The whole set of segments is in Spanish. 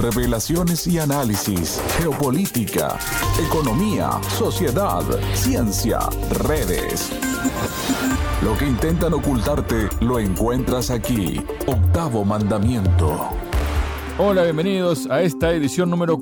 revelaciones y análisis, geopolítica, economía, sociedad, ciencia, redes. Lo que intentan ocultarte lo encuentras aquí. Octavo Mandamiento. Hola, bienvenidos a esta edición número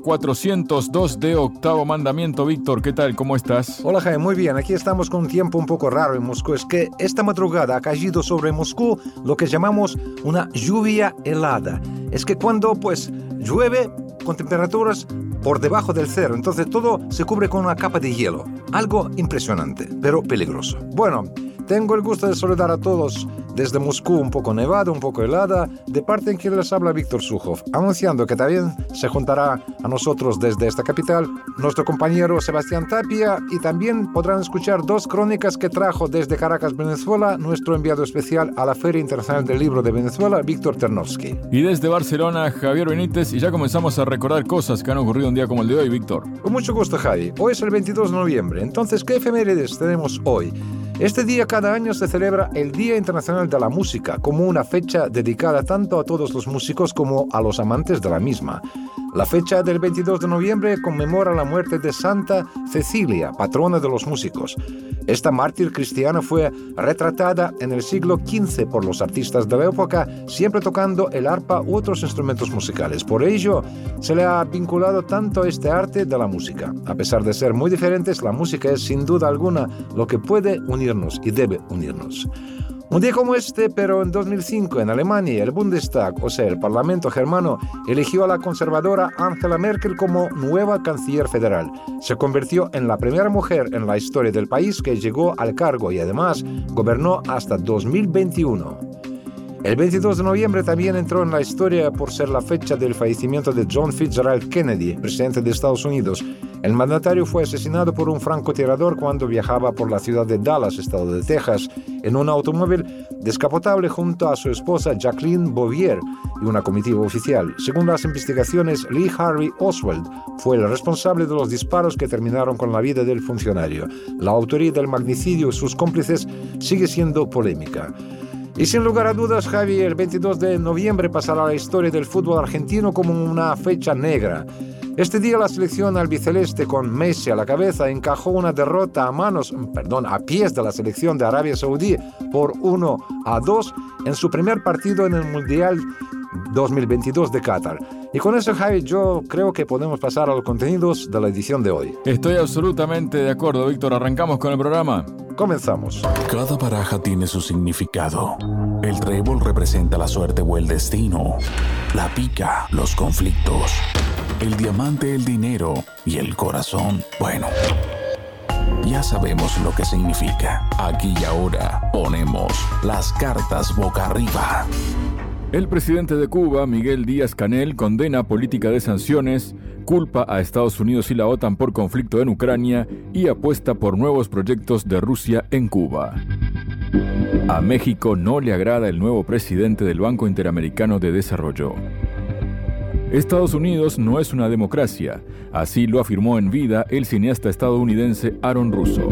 402 de Octavo Mandamiento. Víctor, ¿qué tal? ¿Cómo estás? Hola, Jaime, muy bien. Aquí estamos con un tiempo un poco raro en Moscú. Es que esta madrugada ha caído sobre Moscú lo que llamamos una lluvia helada. Es que cuando, llueve con temperaturas por debajo del cero, entonces todo se cubre con una capa de hielo. Algo impresionante, pero peligroso. Bueno, tengo el gusto de saludar a todos desde Moscú, un poco nevada, un poco helada, de parte en que les habla Víctor Sukhov, anunciando que también se juntará a nosotros desde esta capital nuestro compañero Sebastián Tapia, y también podrán escuchar dos crónicas que trajo desde Caracas, Venezuela, nuestro enviado especial a la Feria Internacional del Libro de Venezuela, Víctor Ternovsky. Y desde Barcelona, Javier Benítez, y ya comenzamos a recordar cosas que han ocurrido un día como el de hoy, Víctor. Con mucho gusto, Javi. Hoy es el 22 de noviembre, entonces, ¿qué efemérides tenemos hoy? Este día cada año se celebra el Día Internacional de la Música, como una fecha dedicada tanto a todos los músicos como a los amantes de la misma. La fecha del 22 de noviembre conmemora la muerte de Santa Cecilia, patrona de los músicos. Esta mártir cristiana fue retratada en el siglo XV por los artistas de la época, siempre tocando el arpa u otros instrumentos musicales. Por ello, se le ha vinculado tanto a este arte de la música. A pesar de ser muy diferentes, la música es sin duda alguna lo que puede unirnos y debe unirnos. Un día como este, pero en 2005, en Alemania, el Bundestag, o sea, el Parlamento germano, eligió a la conservadora Angela Merkel como nueva canciller federal. Se convirtió en la primera mujer en la historia del país que llegó al cargo y además gobernó hasta 2021. El 22 de noviembre también entró en la historia por ser la fecha del fallecimiento de John Fitzgerald Kennedy, presidente de Estados Unidos. El mandatario fue asesinado por un francotirador cuando viajaba por la ciudad de Dallas, estado de Texas, en un automóvil descapotable junto a su esposa Jacqueline Bouvier y una comitiva oficial. Según las investigaciones, Lee Harvey Oswald fue el responsable de los disparos que terminaron con la vida del funcionario. La autoría del magnicidio y sus cómplices sigue siendo polémica. Y sin lugar a dudas, Javi, el 22 de noviembre pasará a la historia del fútbol argentino como una fecha negra. Este día la selección albiceleste con Messi a la cabeza encajó una derrota a pies de la selección de Arabia Saudí por 1-2 en su primer partido en el Mundial 2022 de Qatar. Y con eso, Javi, yo creo que podemos pasar a los contenidos de la edición de hoy. Estoy absolutamente de acuerdo, Víctor. ¿Arrancamos con el programa? Comenzamos. Cada baraja tiene su significado. El trébol representa la suerte o el destino. La pica, los conflictos. El diamante, el dinero. Y el corazón, bueno, ya sabemos lo que significa. Aquí y ahora ponemos las cartas boca arriba. El presidente de Cuba, Miguel Díaz-Canel, condena política de sanciones, culpa a Estados Unidos y la OTAN por conflicto en Ucrania y apuesta por nuevos proyectos de Rusia en Cuba. A México no le agrada el nuevo presidente del Banco Interamericano de Desarrollo. Estados Unidos no es una democracia, así lo afirmó en vida el cineasta estadounidense Aaron Russo.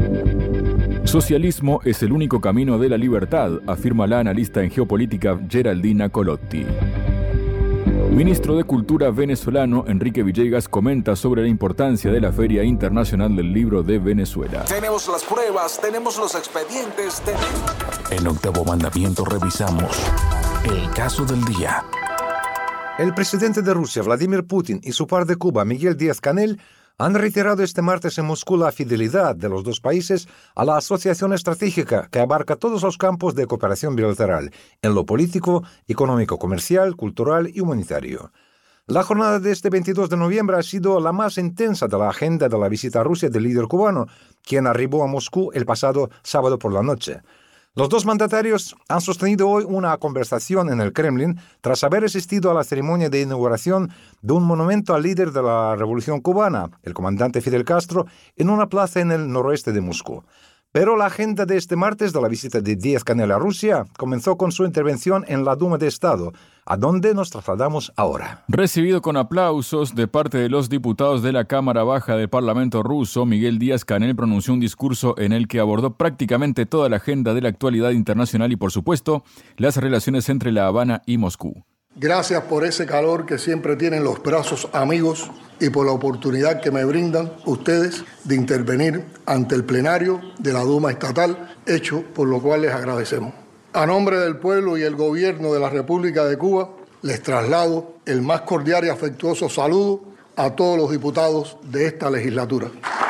Socialismo es el único camino de la libertad, afirma la analista en geopolítica Geraldina Colotti. Ministro de Cultura venezolano Enrique Villegas comenta sobre la importancia de la Feria Internacional del Libro de Venezuela. Tenemos las pruebas, tenemos los expedientes. En Octavo Mandamiento revisamos el caso del día. El presidente de Rusia, Vladimir Putin, y su par de Cuba, Miguel Díaz-Canel, han reiterado este martes en Moscú la fidelidad de los dos países a la asociación estratégica que abarca todos los campos de cooperación bilateral, en lo político, económico, comercial, cultural y humanitario. La jornada de este 22 de noviembre ha sido la más intensa de la agenda de la visita a Rusia del líder cubano, quien arribó a Moscú el pasado sábado por la noche. Los dos mandatarios han sostenido hoy una conversación en el Kremlin tras haber asistido a la ceremonia de inauguración de un monumento al líder de la Revolución cubana, el comandante Fidel Castro, en una plaza en el noroeste de Moscú. Pero la agenda de este martes de la visita de Díaz-Canel a Rusia comenzó con su intervención en la Duma de Estado, a donde nos trasladamos ahora. Recibido con aplausos de parte de los diputados de la Cámara Baja del Parlamento ruso, Miguel Díaz-Canel pronunció un discurso en el que abordó prácticamente toda la agenda de la actualidad internacional y, por supuesto, las relaciones entre La Habana y Moscú. Gracias por ese calor que siempre tienen los brazos amigos y por la oportunidad que me brindan ustedes de intervenir ante el plenario de la Duma Estatal, hecho por lo cual les agradecemos. A nombre del pueblo y el gobierno de la República de Cuba, les traslado el más cordial y afectuoso saludo a todos los diputados de esta legislatura.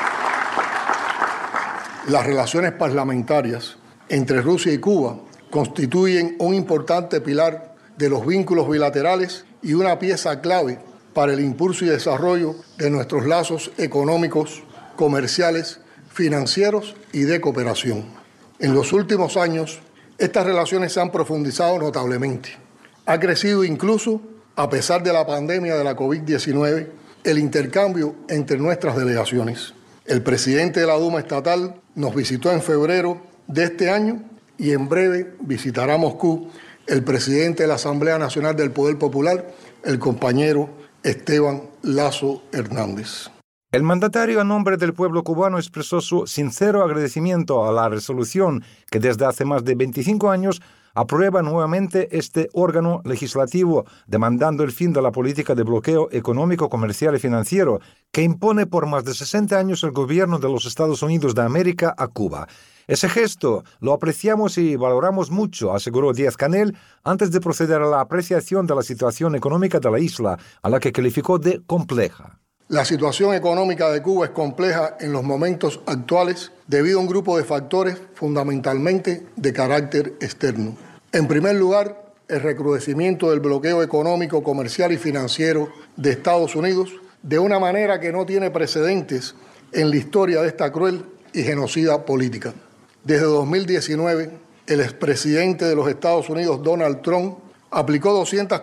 Las relaciones parlamentarias entre Rusia y Cuba constituyen un importante pilar de los vínculos bilaterales y una pieza clave para el impulso y desarrollo de nuestros lazos económicos, comerciales, financieros y de cooperación. En los últimos años, estas relaciones se han profundizado notablemente. Ha crecido incluso, a pesar de la pandemia de la COVID-19, el intercambio entre nuestras delegaciones. El presidente de la Duma Estatal nos visitó en febrero de este año y en breve visitará Moscú el presidente de la Asamblea Nacional del Poder Popular, el compañero Esteban Lazo Hernández. El mandatario a nombre del pueblo cubano expresó su sincero agradecimiento a la resolución que desde hace más de 25 años aprueba nuevamente este órgano legislativo demandando el fin de la política de bloqueo económico, comercial y financiero que impone por más de 60 años el gobierno de los Estados Unidos de América a Cuba. Ese gesto lo apreciamos y valoramos mucho, aseguró Díaz-Canel, antes de proceder a la apreciación de la situación económica de la isla, a la que calificó de compleja. La situación económica de Cuba es compleja en los momentos actuales debido a un grupo de factores fundamentalmente de carácter externo. En primer lugar, el recrudecimiento del bloqueo económico, comercial y financiero de Estados Unidos de una manera que no tiene precedentes en la historia de esta cruel y genocida política. Desde 2019, el expresidente de los Estados Unidos, Donald Trump, aplicó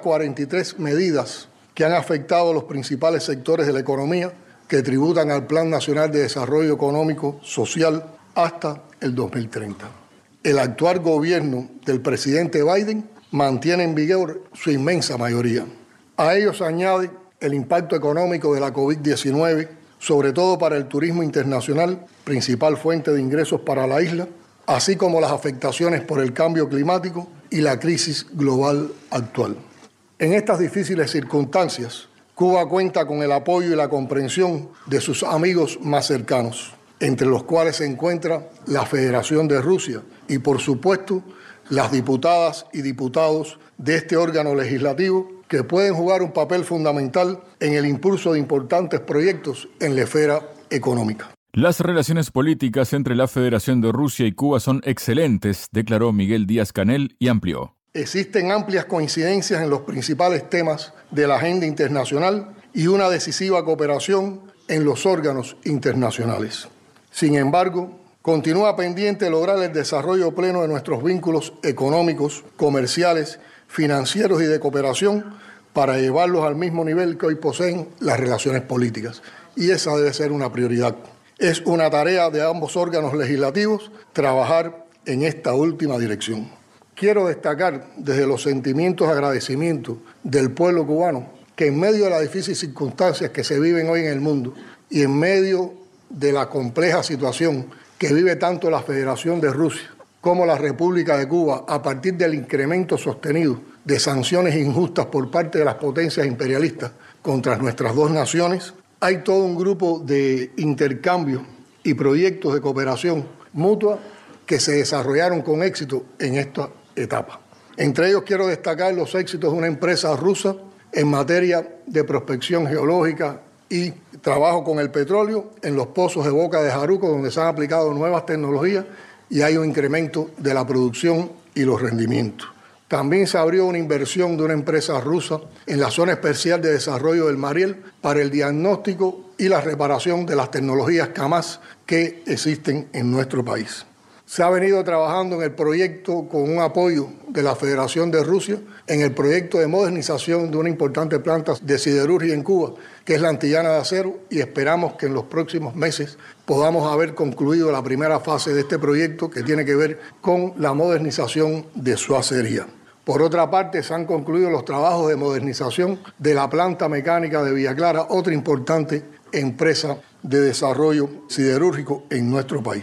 243 medidas que han afectado a los principales sectores de la economía que tributan al Plan Nacional de Desarrollo Económico Social hasta el 2030. El actual gobierno del presidente Biden mantiene en vigor su inmensa mayoría. A ello se añade el impacto económico de la COVID-19, sobre todo para el turismo internacional, principal fuente de ingresos para la isla, así como las afectaciones por el cambio climático y la crisis global actual. En estas difíciles circunstancias, Cuba cuenta con el apoyo y la comprensión de sus amigos más cercanos, entre los cuales se encuentra la Federación de Rusia y, por supuesto, las diputadas y diputados de este órgano legislativo que pueden jugar un papel fundamental en el impulso de importantes proyectos en la esfera económica. Las relaciones políticas entre la Federación de Rusia y Cuba son excelentes, declaró Miguel Díaz-Canel y amplió. Existen amplias coincidencias en los principales temas de la agenda internacional y una decisiva cooperación en los órganos internacionales. Sin embargo, continúa pendiente lograr el desarrollo pleno de nuestros vínculos económicos, comerciales, financieros y de cooperación para llevarlos al mismo nivel que hoy poseen las relaciones políticas. Y esa debe ser una prioridad. Es una tarea de ambos órganos legislativos trabajar en esta última dirección. Quiero destacar desde los sentimientos de agradecimiento del pueblo cubano que en medio de las difíciles circunstancias que se viven hoy en el mundo y en medio de la compleja situación que vive tanto la Federación de Rusia como la República de Cuba a partir del incremento sostenido de sanciones injustas por parte de las potencias imperialistas contra nuestras dos naciones, hay todo un grupo de intercambios y proyectos de cooperación mutua que se desarrollaron con éxito en esta etapa. Entre ellos quiero destacar los éxitos de una empresa rusa en materia de prospección geológica y trabajo con el petróleo en los pozos de Boca de Jaruco, donde se han aplicado nuevas tecnologías y hay un incremento de la producción y los rendimientos. También se abrió una inversión de una empresa rusa en la Zona Especial de Desarrollo del Mariel para el diagnóstico y la reparación de las tecnologías CAMAS que existen en nuestro país. Se ha venido trabajando en el proyecto con un apoyo de la Federación de Rusia en el proyecto de modernización de una importante planta de siderurgia en Cuba, que es la Antillana de Acero, y esperamos que en los próximos meses podamos haber concluido la primera fase de este proyecto que tiene que ver con la modernización de su acería. Por otra parte, se han concluido los trabajos de modernización de la planta mecánica de Villa Clara, otra importante empresa de desarrollo siderúrgico en nuestro país.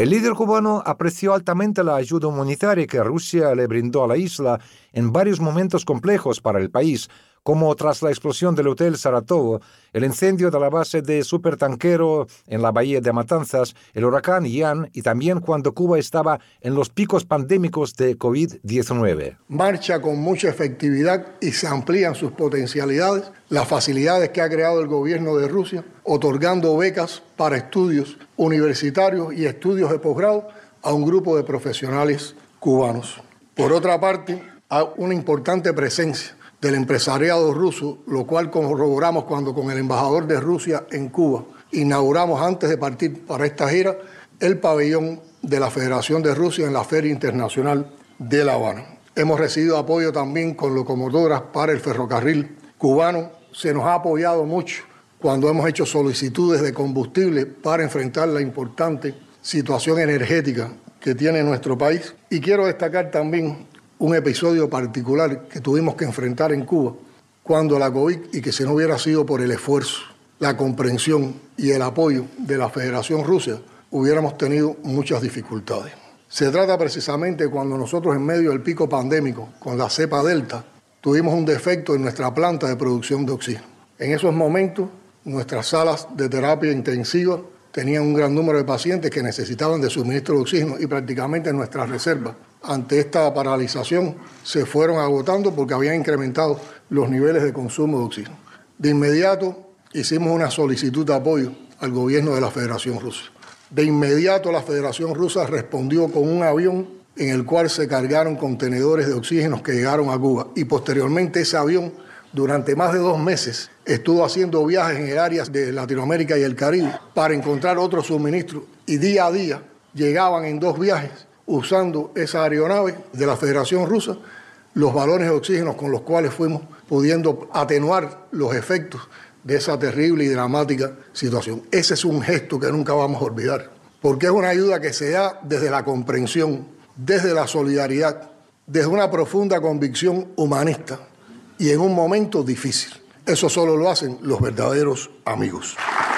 El líder cubano apreció altamente la ayuda humanitaria que Rusia le brindó a la isla en varios momentos complejos para el país, como tras la explosión del Hotel Saratoga, el incendio de la base de supertanquero en la bahía de Matanzas, el huracán Ian y también cuando Cuba estaba en los picos pandémicos de COVID-19. Marcha con mucha efectividad y se amplían sus potencialidades, las facilidades que ha creado el gobierno de Rusia, otorgando becas para estudios universitarios y estudios de posgrado a un grupo de profesionales cubanos. Por otra parte, hay una importante presencia del empresariado ruso, lo cual corroboramos cuando con el embajador de Rusia en Cuba inauguramos antes de partir para esta gira el pabellón de la Federación de Rusia en la Feria Internacional de La Habana. Hemos recibido apoyo también con locomotoras para el ferrocarril cubano. Se nos ha apoyado mucho cuando hemos hecho solicitudes de combustible para enfrentar la importante situación energética que tiene nuestro país. Y quiero destacar también un episodio particular que tuvimos que enfrentar en Cuba cuando la COVID, y que si no hubiera sido por el esfuerzo, la comprensión y el apoyo de la Federación Rusa, hubiéramos tenido muchas dificultades. Se trata precisamente cuando nosotros en medio del pico pandémico, con la cepa Delta, tuvimos un defecto en nuestra planta de producción de oxígeno. En esos momentos, nuestras salas de terapia intensiva tenían un gran número de pacientes que necesitaban de suministro de oxígeno y prácticamente nuestras reservas ante esta paralización se fueron agotando porque habían incrementado los niveles de consumo de oxígeno. De inmediato hicimos una solicitud de apoyo al gobierno de la Federación Rusa. De inmediato la Federación Rusa respondió con un avión en el cual se cargaron contenedores de oxígeno que llegaron a Cuba y posteriormente ese avión durante más de 2 meses estuvo haciendo viajes en el área de Latinoamérica y el Caribe para encontrar otros suministros y día a día llegaban en 2 viajes usando esa aeronave de la Federación Rusa los balones de oxígeno con los cuales fuimos pudiendo atenuar los efectos de esa terrible y dramática situación. Ese es un gesto que nunca vamos a olvidar, porque es una ayuda que se da desde la comprensión, desde la solidaridad, desde una profunda convicción humanista y en un momento difícil. Eso solo lo hacen los verdaderos amigos.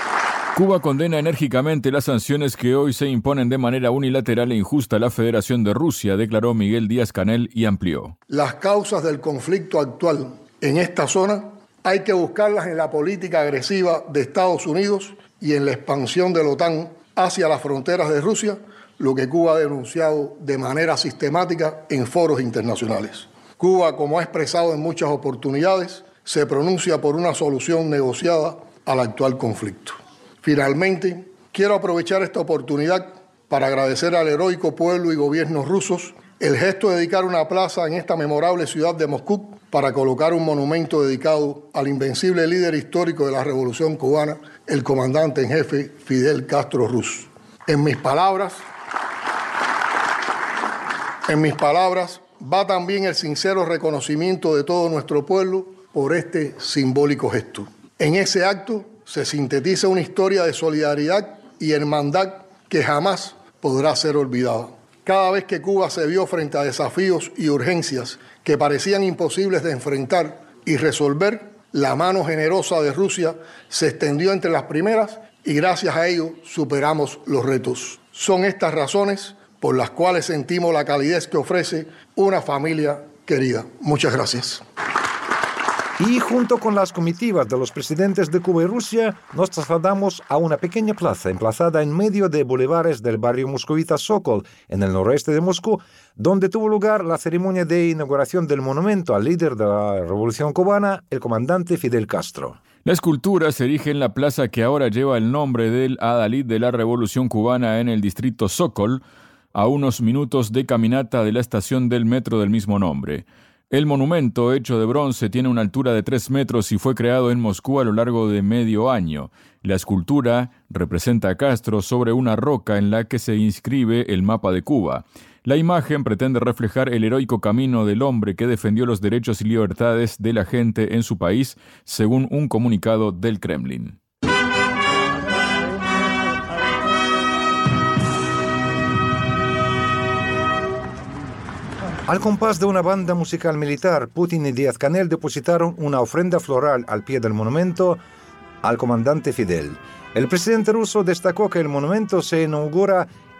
Cuba condena enérgicamente las sanciones que hoy se imponen de manera unilateral e injusta a la Federación de Rusia, declaró Miguel Díaz-Canel y amplió. Las causas del conflicto actual en esta zona hay que buscarlas en la política agresiva de Estados Unidos y en la expansión de la OTAN hacia las fronteras de Rusia, lo que Cuba ha denunciado de manera sistemática en foros internacionales. Cuba, como ha expresado en muchas oportunidades, se pronuncia por una solución negociada al actual conflicto. Finalmente, quiero aprovechar esta oportunidad para agradecer al heroico pueblo y gobiernos rusos el gesto de dedicar una plaza en esta memorable ciudad de Moscú para colocar un monumento dedicado al invencible líder histórico de la Revolución Cubana, el comandante en jefe Fidel Castro Ruz. En mis palabras va también el sincero reconocimiento de todo nuestro pueblo por este simbólico gesto. En ese acto se sintetiza una historia de solidaridad y hermandad que jamás podrá ser olvidada. Cada vez que Cuba se vio frente a desafíos y urgencias que parecían imposibles de enfrentar y resolver, la mano generosa de Rusia se extendió entre las primeras y gracias a ello superamos los retos. Son estas razones por las cuales sentimos la calidez que ofrece una familia querida. Muchas gracias. Y junto con las comitivas de los presidentes de Cuba y Rusia, nos trasladamos a una pequeña plaza emplazada en medio de bulevares del barrio moscovita Sokol, en el noroeste de Moscú, donde tuvo lugar la ceremonia de inauguración del monumento al líder de la Revolución Cubana, el comandante Fidel Castro. La escultura se erige en la plaza que ahora lleva el nombre del adalid de la Revolución Cubana en el distrito Sokol, a unos minutos de caminata de la estación del metro del mismo nombre. El monumento, hecho de bronce, tiene una altura de 3 metros y fue creado en Moscú a lo largo de medio año. La escultura representa a Castro sobre una roca en la que se inscribe el mapa de Cuba. La imagen pretende reflejar el heroico camino del hombre que defendió los derechos y libertades de la gente en su país, según un comunicado del Kremlin. Al compás de una banda musical militar, Putin y Díaz-Canel depositaron una ofrenda floral al pie del monumento al comandante Fidel. El presidente ruso destacó que el monumento se inaugura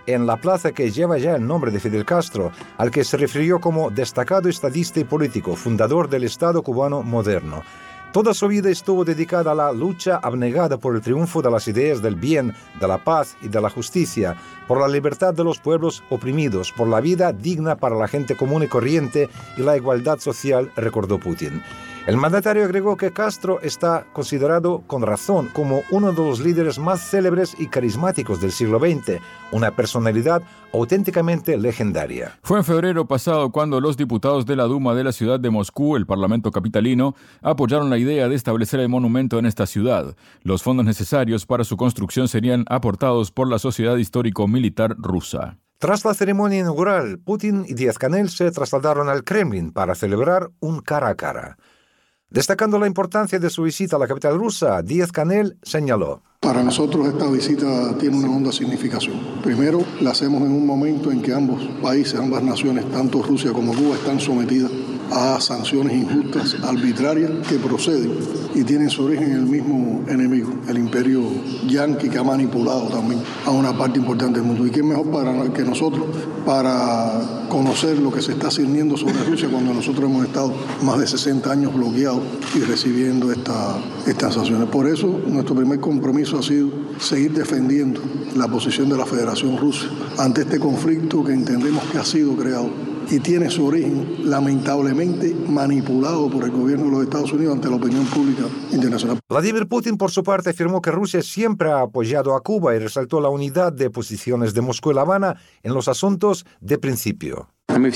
en la plaza que lleva ya el nombre de Fidel Castro, al que se refirió como destacado estadista y político, fundador del Estado cubano moderno. Toda su vida estuvo dedicada a la lucha abnegada por el triunfo de las ideas del bien, de la paz y de la justicia, por la libertad de los pueblos oprimidos, por la vida digna para la gente común y corriente y la igualdad social, recordó Putin. El mandatario agregó que Castro está considerado con razón como uno de los líderes más célebres y carismáticos del siglo XX, una personalidad auténticamente legendaria. Fue en febrero pasado cuando los diputados de la Duma de la ciudad de Moscú, el Parlamento capitalino, apoyaron la idea de establecer el monumento en esta ciudad. Los fondos necesarios para su construcción serían aportados por la Sociedad Histórico-Militar Rusa. Tras la ceremonia inaugural, Putin y Díaz-Canel se trasladaron al Kremlin para celebrar un cara a cara. Destacando la importancia de su visita a la capital rusa, Díaz-Canel señaló: Para nosotros esta visita tiene una honda significación. Primero, la hacemos en un momento en que ambos países, ambas naciones, tanto Rusia como Cuba, están sometidas a sanciones injustas, arbitrarias, que proceden y tienen su origen en el mismo enemigo, el imperio yanqui, que ha manipulado también a una parte importante del mundo. ¿Y quién mejor que nosotros para conocer lo que se está cerniendo sobre Rusia cuando nosotros hemos estado más de 60 años bloqueados y recibiendo estas sanciones? Por eso, nuestro primer compromiso ha sido seguir defendiendo la posición de la Federación Rusa ante este conflicto que entendemos que ha sido creado y tiene su origen lamentablemente manipulado por el gobierno de los Estados Unidos ante la opinión pública internacional. Vladimir Putin, por su parte, afirmó que Rusia siempre ha apoyado a Cuba y resaltó la unidad de posiciones de Moscú y La Habana en los asuntos de principio.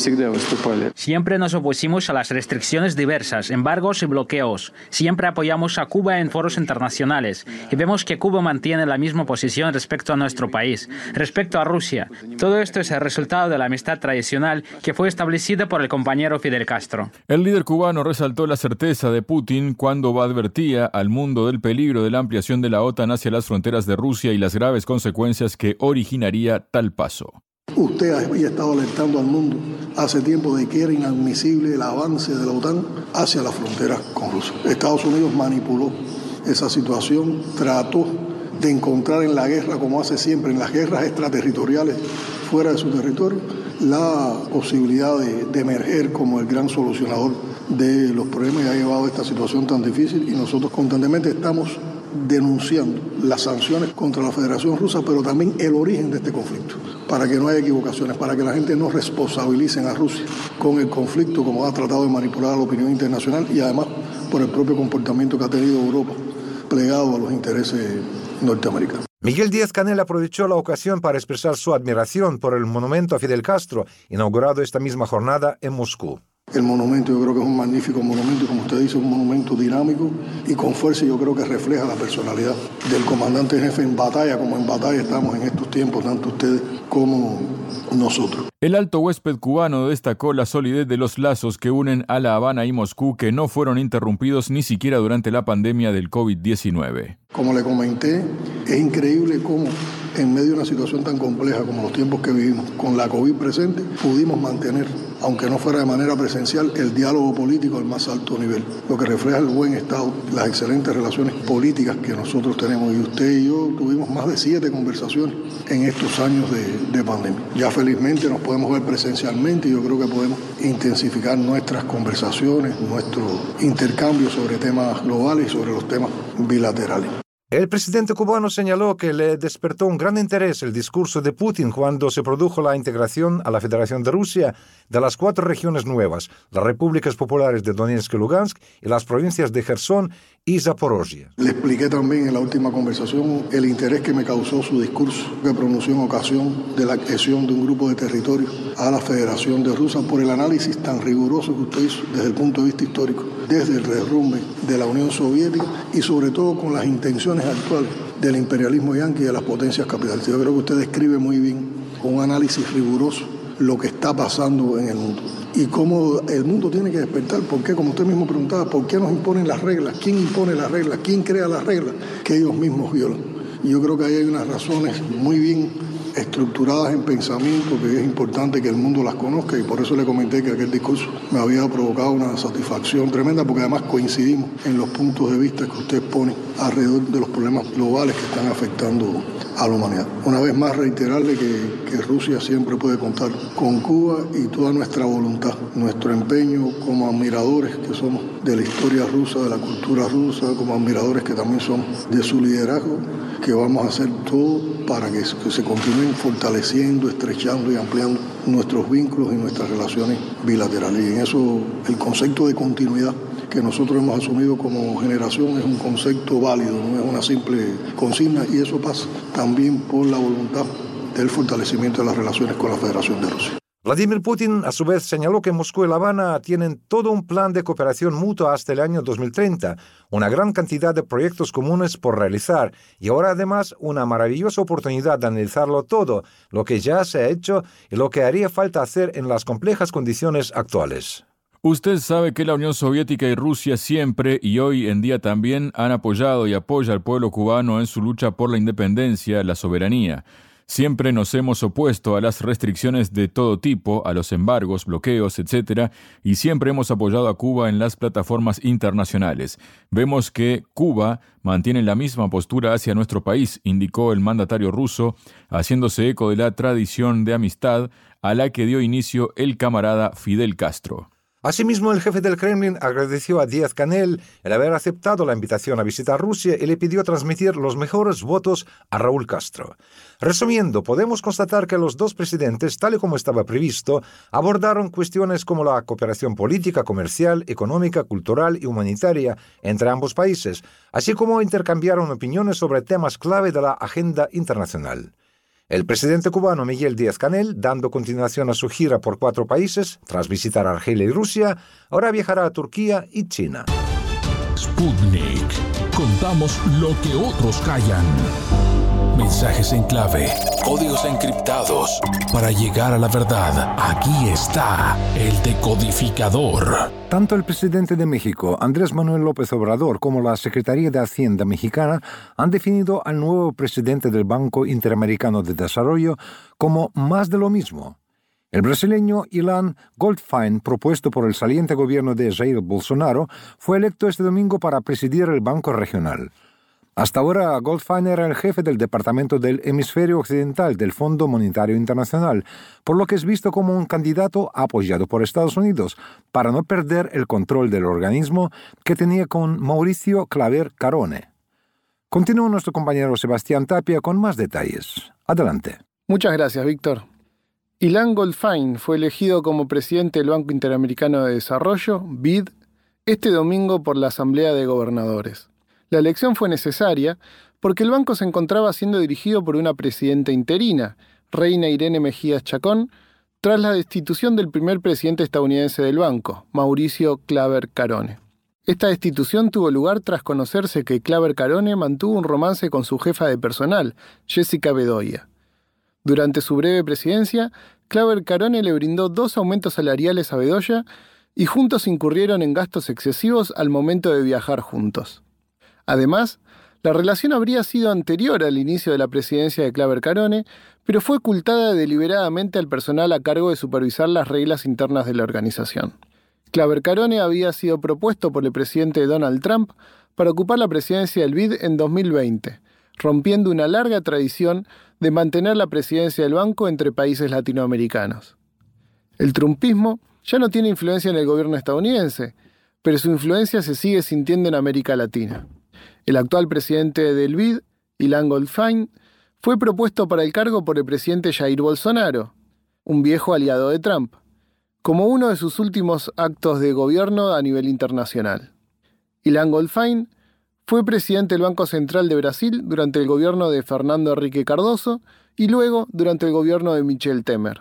Siempre nos opusimos a las restricciones diversas, embargos y bloqueos. Siempre apoyamos a Cuba en foros internacionales y vemos que Cuba mantiene la misma posición respecto a nuestro país, respecto a Rusia. Todo esto es el resultado de la amistad tradicional que fue establecida por el compañero Fidel Castro. El líder cubano resaltó la certeza de Putin cuando advertía al mundo del peligro de la ampliación de la OTAN hacia las fronteras de Rusia y las graves consecuencias que originaría tal paso. Usted había estado alertando al mundo hace tiempo de que era inadmisible el avance de la OTAN hacia las fronteras con Rusia. Estados Unidos manipuló esa situación, trató de encontrar en la guerra, como hace siempre, en las guerras extraterritoriales fuera de su territorio, la posibilidad de emerger como el gran solucionador de los problemas que ha llevado a esta situación tan difícil, y nosotros constantemente estamos denunciando las sanciones contra la Federación Rusa, pero también el origen de este conflicto, para que no haya equivocaciones, para que la gente no responsabilice a Rusia con el conflicto, como ha tratado de manipular a la opinión internacional, y además por el propio comportamiento que ha tenido Europa plegado a los intereses norteamericanos. Miguel Díaz-Canel aprovechó la ocasión para expresar su admiración por el monumento a Fidel Castro, inaugurado esta misma jornada en Moscú. El monumento yo creo que es un magnífico monumento, como usted dice, un monumento dinámico y con fuerza. Yo creo que refleja la personalidad del comandante jefe en batalla, como en batalla estamos en estos tiempos, tanto ustedes como nosotros. El alto huésped cubano destacó la solidez de los lazos que unen a La Habana y Moscú, que no fueron interrumpidos ni siquiera durante la pandemia del COVID-19. Como le comenté, es increíble cómo en medio de una situación tan compleja como los tiempos que vivimos, con la COVID presente, pudimos mantener, aunque no fuera de manera presencial, el diálogo político al más alto nivel, lo que refleja el buen estado, las excelentes relaciones políticas que nosotros tenemos. Y usted y yo tuvimos más de 7 conversaciones en estos años de pandemia. Ya felizmente nos podemos ver presencialmente y yo creo que podemos intensificar nuestras conversaciones, nuestro intercambio sobre temas globales y sobre los temas bilaterales. El presidente cubano señaló que le despertó un gran interés el discurso de Putin cuando se produjo la integración a la Federación de Rusia de las 4 regiones nuevas, las repúblicas populares de Donetsk y Lugansk y las provincias de Jersón y Zaporozhia. Le expliqué también en la última conversación el interés que me causó su discurso, que pronunció en ocasión de la adhesión de un grupo de territorios a la Federación de Rusia, por el análisis tan riguroso que usted hizo desde el punto de vista histórico, desde el derrumbe de la Unión Soviética y sobre todo con las intenciones actuales del imperialismo yanqui y de las potencias capitalistas. Yo creo que usted describe muy bien, con un análisis riguroso, lo que está pasando en el mundo y cómo el mundo tiene que despertar. ¿Por qué? Como usted mismo preguntaba, ¿por qué nos imponen las reglas? ¿Quién impone las reglas? ¿Quién crea las reglas que ellos mismos violan? Y yo creo que ahí hay unas razones muy bien estructuradas en pensamiento que es importante que el mundo las conozca, y por eso le comenté que aquel discurso me había provocado una satisfacción tremenda, porque además coincidimos en los puntos de vista que usted pone alrededor de los problemas globales que están afectando a la humanidad. Una vez más reiterarle que Rusia siempre puede contar con Cuba y toda nuestra voluntad, nuestro empeño como admiradores que somos de la historia rusa, de la cultura rusa, como admiradores que también somos de su liderazgo, que vamos a hacer todo para que se continúen fortaleciendo, estrechando y ampliando nuestros vínculos y nuestras relaciones bilaterales. Y en eso el concepto de continuidad que nosotros hemos asumido como generación es un concepto válido, no es una simple consigna, y eso pasa también por la voluntad del fortalecimiento de las relaciones con la Federación de Rusia. Vladimir Putin, a su vez, señaló que Moscú y La Habana tienen todo un plan de cooperación mutua hasta el año 2030, una gran cantidad de proyectos comunes por realizar y ahora además una maravillosa oportunidad de analizarlo todo, lo que ya se ha hecho y lo que haría falta hacer en las complejas condiciones actuales. Usted sabe que la Unión Soviética y Rusia siempre y hoy en día también han apoyado y apoya al pueblo cubano en su lucha por la independencia, la soberanía. Siempre nos hemos opuesto a las restricciones de todo tipo, a los embargos, bloqueos, etc., y siempre hemos apoyado a Cuba en las plataformas internacionales. Vemos que Cuba mantiene la misma postura hacia nuestro país, indicó el mandatario ruso, haciéndose eco de la tradición de amistad a la que dio inicio el camarada Fidel Castro. Asimismo, el jefe del Kremlin agradeció a Díaz-Canel el haber aceptado la invitación a visitar Rusia y le pidió transmitir los mejores votos a Raúl Castro. Resumiendo, podemos constatar que los dos presidentes, tal y como estaba previsto, abordaron cuestiones como la cooperación política, comercial, económica, cultural y humanitaria entre ambos países, así como intercambiaron opiniones sobre temas clave de la agenda internacional. El presidente cubano Miguel Díaz-Canel, dando continuación a su gira por 4 países, tras visitar Argelia y Rusia, ahora viajará a Turquía y China. Sputnik. Contamos lo que otros callan. Mensajes en clave, códigos encriptados. Para llegar a la verdad, aquí está el decodificador. Tanto el presidente de México, Andrés Manuel López Obrador, como la Secretaría de Hacienda mexicana han definido al nuevo presidente del Banco Interamericano de Desarrollo como más de lo mismo. El brasileño Ilan Goldfein, propuesto por el saliente gobierno de Jair Bolsonaro, fue electo este domingo para presidir el Banco Regional. Hasta ahora, Goldfein era el jefe del Departamento del Hemisferio Occidental del Fondo Monetario Internacional, por lo que es visto como un candidato apoyado por Estados Unidos para no perder el control del organismo que tenía con Mauricio Claver Carone. Continúa nuestro compañero Sebastián Tapia con más detalles. Adelante. Muchas gracias, Víctor. Ilan Goldfein fue elegido como presidente del Banco Interamericano de Desarrollo, BID, este domingo por la Asamblea de Gobernadores. La elección fue necesaria porque el banco se encontraba siendo dirigido por una presidenta interina, Reina Irene Mejías Chacón, tras la destitución del primer presidente estadounidense del banco, Mauricio Claver Carone. Esta destitución tuvo lugar tras conocerse que Claver Carone mantuvo un romance con su jefa de personal, Jessica Bedoya. Durante su breve presidencia, Claver Carone le brindó 2 aumentos salariales a Bedoya y juntos incurrieron en gastos excesivos al momento de viajar juntos. Además, la relación habría sido anterior al inicio de la presidencia de Claver Carone, pero fue ocultada deliberadamente al personal a cargo de supervisar las reglas internas de la organización. Claver Carone había sido propuesto por el presidente Donald Trump para ocupar la presidencia del BID en 2020, rompiendo una larga tradición de mantener la presidencia del banco entre países latinoamericanos. El trumpismo ya no tiene influencia en el gobierno estadounidense, pero su influencia se sigue sintiendo en América Latina. El actual presidente del BID, Ilan Goldfein, fue propuesto para el cargo por el presidente Jair Bolsonaro, un viejo aliado de Trump, como uno de sus últimos actos de gobierno a nivel internacional. Ilan Goldfein fue presidente del Banco Central de Brasil durante el gobierno de Fernando Henrique Cardoso y luego durante el gobierno de Michel Temer.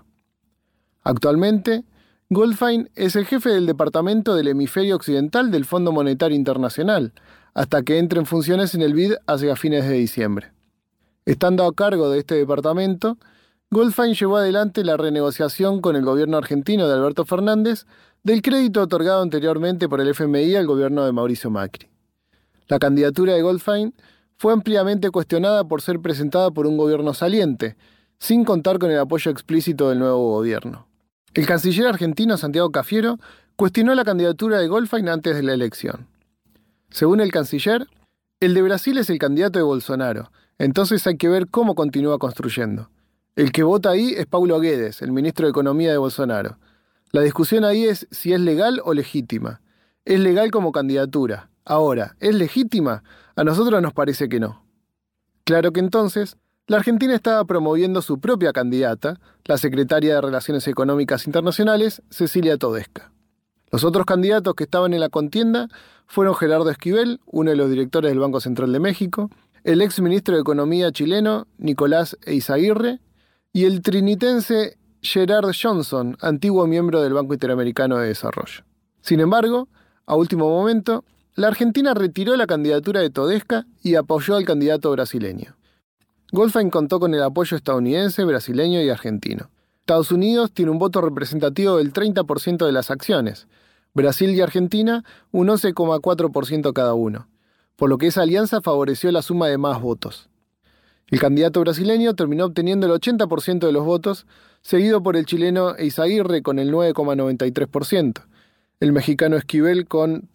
Actualmente, Goldfein es el jefe del Departamento del Hemisferio Occidental del Fondo Monetario Internacional, hasta que entre en funciones en el BID hacia fines de diciembre. Estando a cargo de este departamento, Goldfein llevó adelante la renegociación con el gobierno argentino de Alberto Fernández del crédito otorgado anteriormente por el FMI al gobierno de Mauricio Macri. La candidatura de Goldfein fue ampliamente cuestionada por ser presentada por un gobierno saliente, sin contar con el apoyo explícito del nuevo gobierno. El canciller argentino Santiago Cafiero cuestionó la candidatura de Goldfein antes de la elección. Según el canciller, el de Brasil es el candidato de Bolsonaro, entonces hay que ver cómo continúa construyendo. El que vota ahí es Paulo Guedes, el ministro de Economía de Bolsonaro. La discusión ahí es si es legal o legítima. Es legal como candidatura. Ahora, ¿es legítima? A nosotros nos parece que no. Claro que entonces, la Argentina estaba promoviendo su propia candidata, la secretaria de Relaciones Económicas Internacionales, Cecilia Todesca. Los otros candidatos que estaban en la contienda fueron Gerardo Esquivel, uno de los directores del Banco Central de México, el ex ministro de Economía chileno, Nicolás Eizaguirre, y el trinitense Gerard Johnson, antiguo miembro del Banco Interamericano de Desarrollo. Sin embargo, a último momento, la Argentina retiró la candidatura de Todesca y apoyó al candidato brasileño. Goldfein contó con el apoyo estadounidense, brasileño y argentino. Estados Unidos tiene un voto representativo del 30% de las acciones, Brasil y Argentina un 11,4% cada uno, por lo que esa alianza favoreció la suma de más votos. El candidato brasileño terminó obteniendo el 80% de los votos, seguido por el chileno Eizaguirre con el 9,93%, el mexicano Esquivel con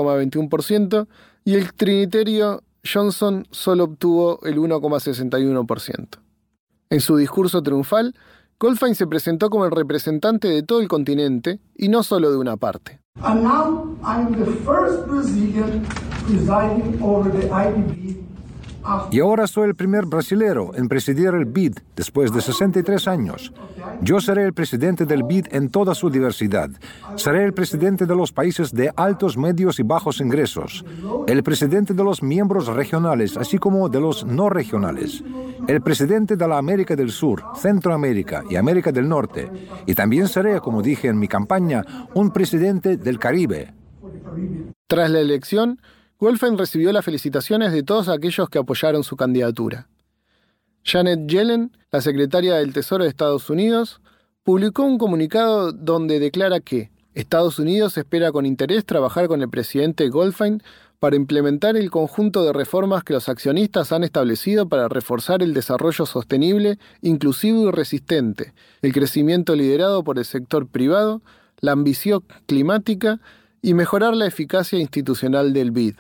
8,21% y el trinitario Johnson solo obtuvo el 1,61%. En su discurso triunfal, Goldfein se presentó como el representante de todo el continente y no solo de una parte. And now I'm the first Brazilian presiding over the IDB. Y ahora soy el primer brasilero en presidir el BID después de 63 años. Yo seré el presidente del BID en toda su diversidad. Seré el presidente de los países de altos, medios y bajos ingresos. El presidente de los miembros regionales, así como de los no regionales. El presidente de la América del Sur, Centroamérica y América del Norte. Y también seré, como dije en mi campaña, un presidente del Caribe. Tras la elección, Goldfein recibió las felicitaciones de todos aquellos que apoyaron su candidatura. Janet Yellen, la secretaria del Tesoro de Estados Unidos, publicó un comunicado donde declara que Estados Unidos espera con interés trabajar con el presidente Goldfein para implementar el conjunto de reformas que los accionistas han establecido para reforzar el desarrollo sostenible, inclusivo y resistente, el crecimiento liderado por el sector privado, la ambición climática y mejorar la eficacia institucional del BID.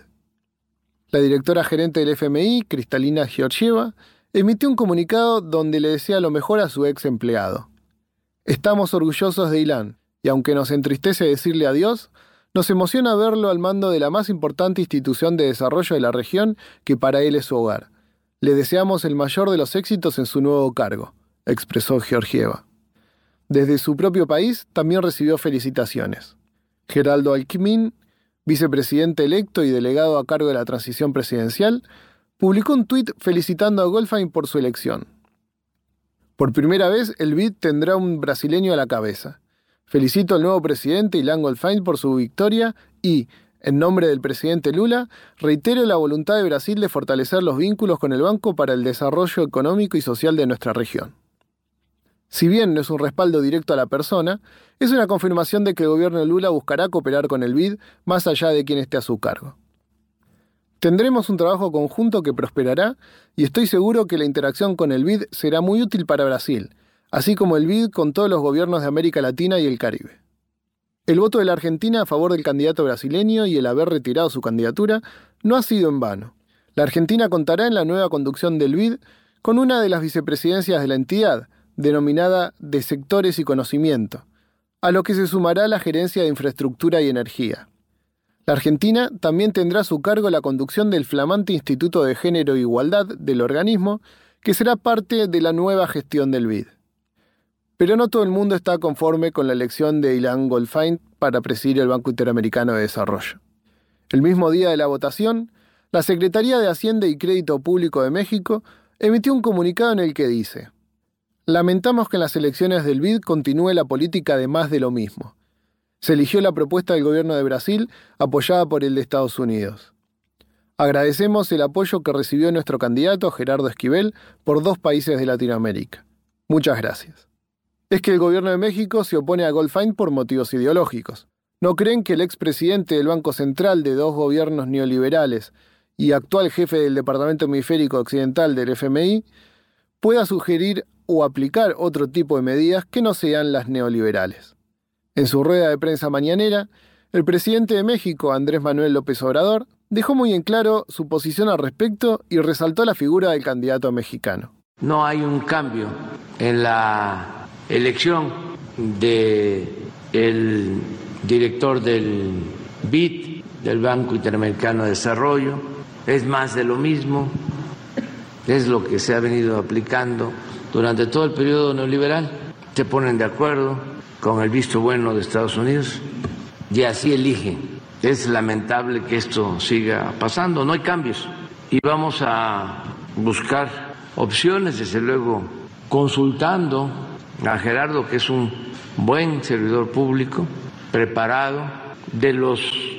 La directora gerente del FMI, Kristalina Georgieva, emitió un comunicado donde le desea lo mejor a su ex empleado. Estamos orgullosos de Ilan, y aunque nos entristece decirle adiós, nos emociona verlo al mando de la más importante institución de desarrollo de la región que para él es su hogar. Le deseamos el mayor de los éxitos en su nuevo cargo, expresó Georgieva. Desde su propio país también recibió felicitaciones. Geraldo Alckmin, vicepresidente electo y delegado a cargo de la transición presidencial, publicó un tuit felicitando a Goldfein por su elección. Por primera vez, el BID tendrá un brasileño a la cabeza. Felicito al nuevo presidente Ilan Goldfein por su victoria y, en nombre del presidente Lula, reitero la voluntad de Brasil de fortalecer los vínculos con el banco para el desarrollo económico y social de nuestra región. Si bien no es un respaldo directo a la persona, es una confirmación de que el gobierno de Lula buscará cooperar con el BID más allá de quien esté a su cargo. Tendremos un trabajo conjunto que prosperará y estoy seguro que la interacción con el BID será muy útil para Brasil, así como el BID con todos los gobiernos de América Latina y el Caribe. El voto de la Argentina a favor del candidato brasileño y el haber retirado su candidatura no ha sido en vano. La Argentina contará en la nueva conducción del BID con una de las vicepresidencias de la entidad, denominada de Sectores y Conocimiento, a lo que se sumará la Gerencia de Infraestructura y Energía. La Argentina también tendrá a su cargo la conducción del flamante Instituto de Género e Igualdad del organismo, que será parte de la nueva gestión del BID. Pero no todo el mundo está conforme con la elección de Ilan Goldfein para presidir el Banco Interamericano de Desarrollo. El mismo día de la votación, la Secretaría de Hacienda y Crédito Público de México emitió un comunicado en el que dice: lamentamos que en las elecciones del BID continúe la política de más de lo mismo. Se eligió la propuesta del gobierno de Brasil, apoyada por el de Estados Unidos. Agradecemos el apoyo que recibió nuestro candidato Gerardo Esquivel por 2 países de Latinoamérica. Muchas gracias. Es que el gobierno de México se opone a Goldfein por motivos ideológicos. ¿No creen que el expresidente del Banco Central de 2 gobiernos neoliberales y actual jefe del Departamento Hemisférico Occidental del FMI pueda sugerir o aplicar otro tipo de medidas que no sean las neoliberales. En su rueda de prensa mañanera, el presidente de México, Andrés Manuel López Obrador, dejó muy en claro su posición al respecto y resaltó la figura del candidato mexicano. No hay un cambio en la elección del director del BID, del Banco Interamericano de Desarrollo. Es más de lo mismo, es lo que se ha venido aplicando durante todo el periodo neoliberal. Se ponen de acuerdo con el visto bueno de Estados Unidos y así eligen. Es lamentable que esto siga pasando, no hay cambios. Y vamos a buscar opciones, desde luego, consultando a Gerardo, que es un buen servidor público, preparado, de los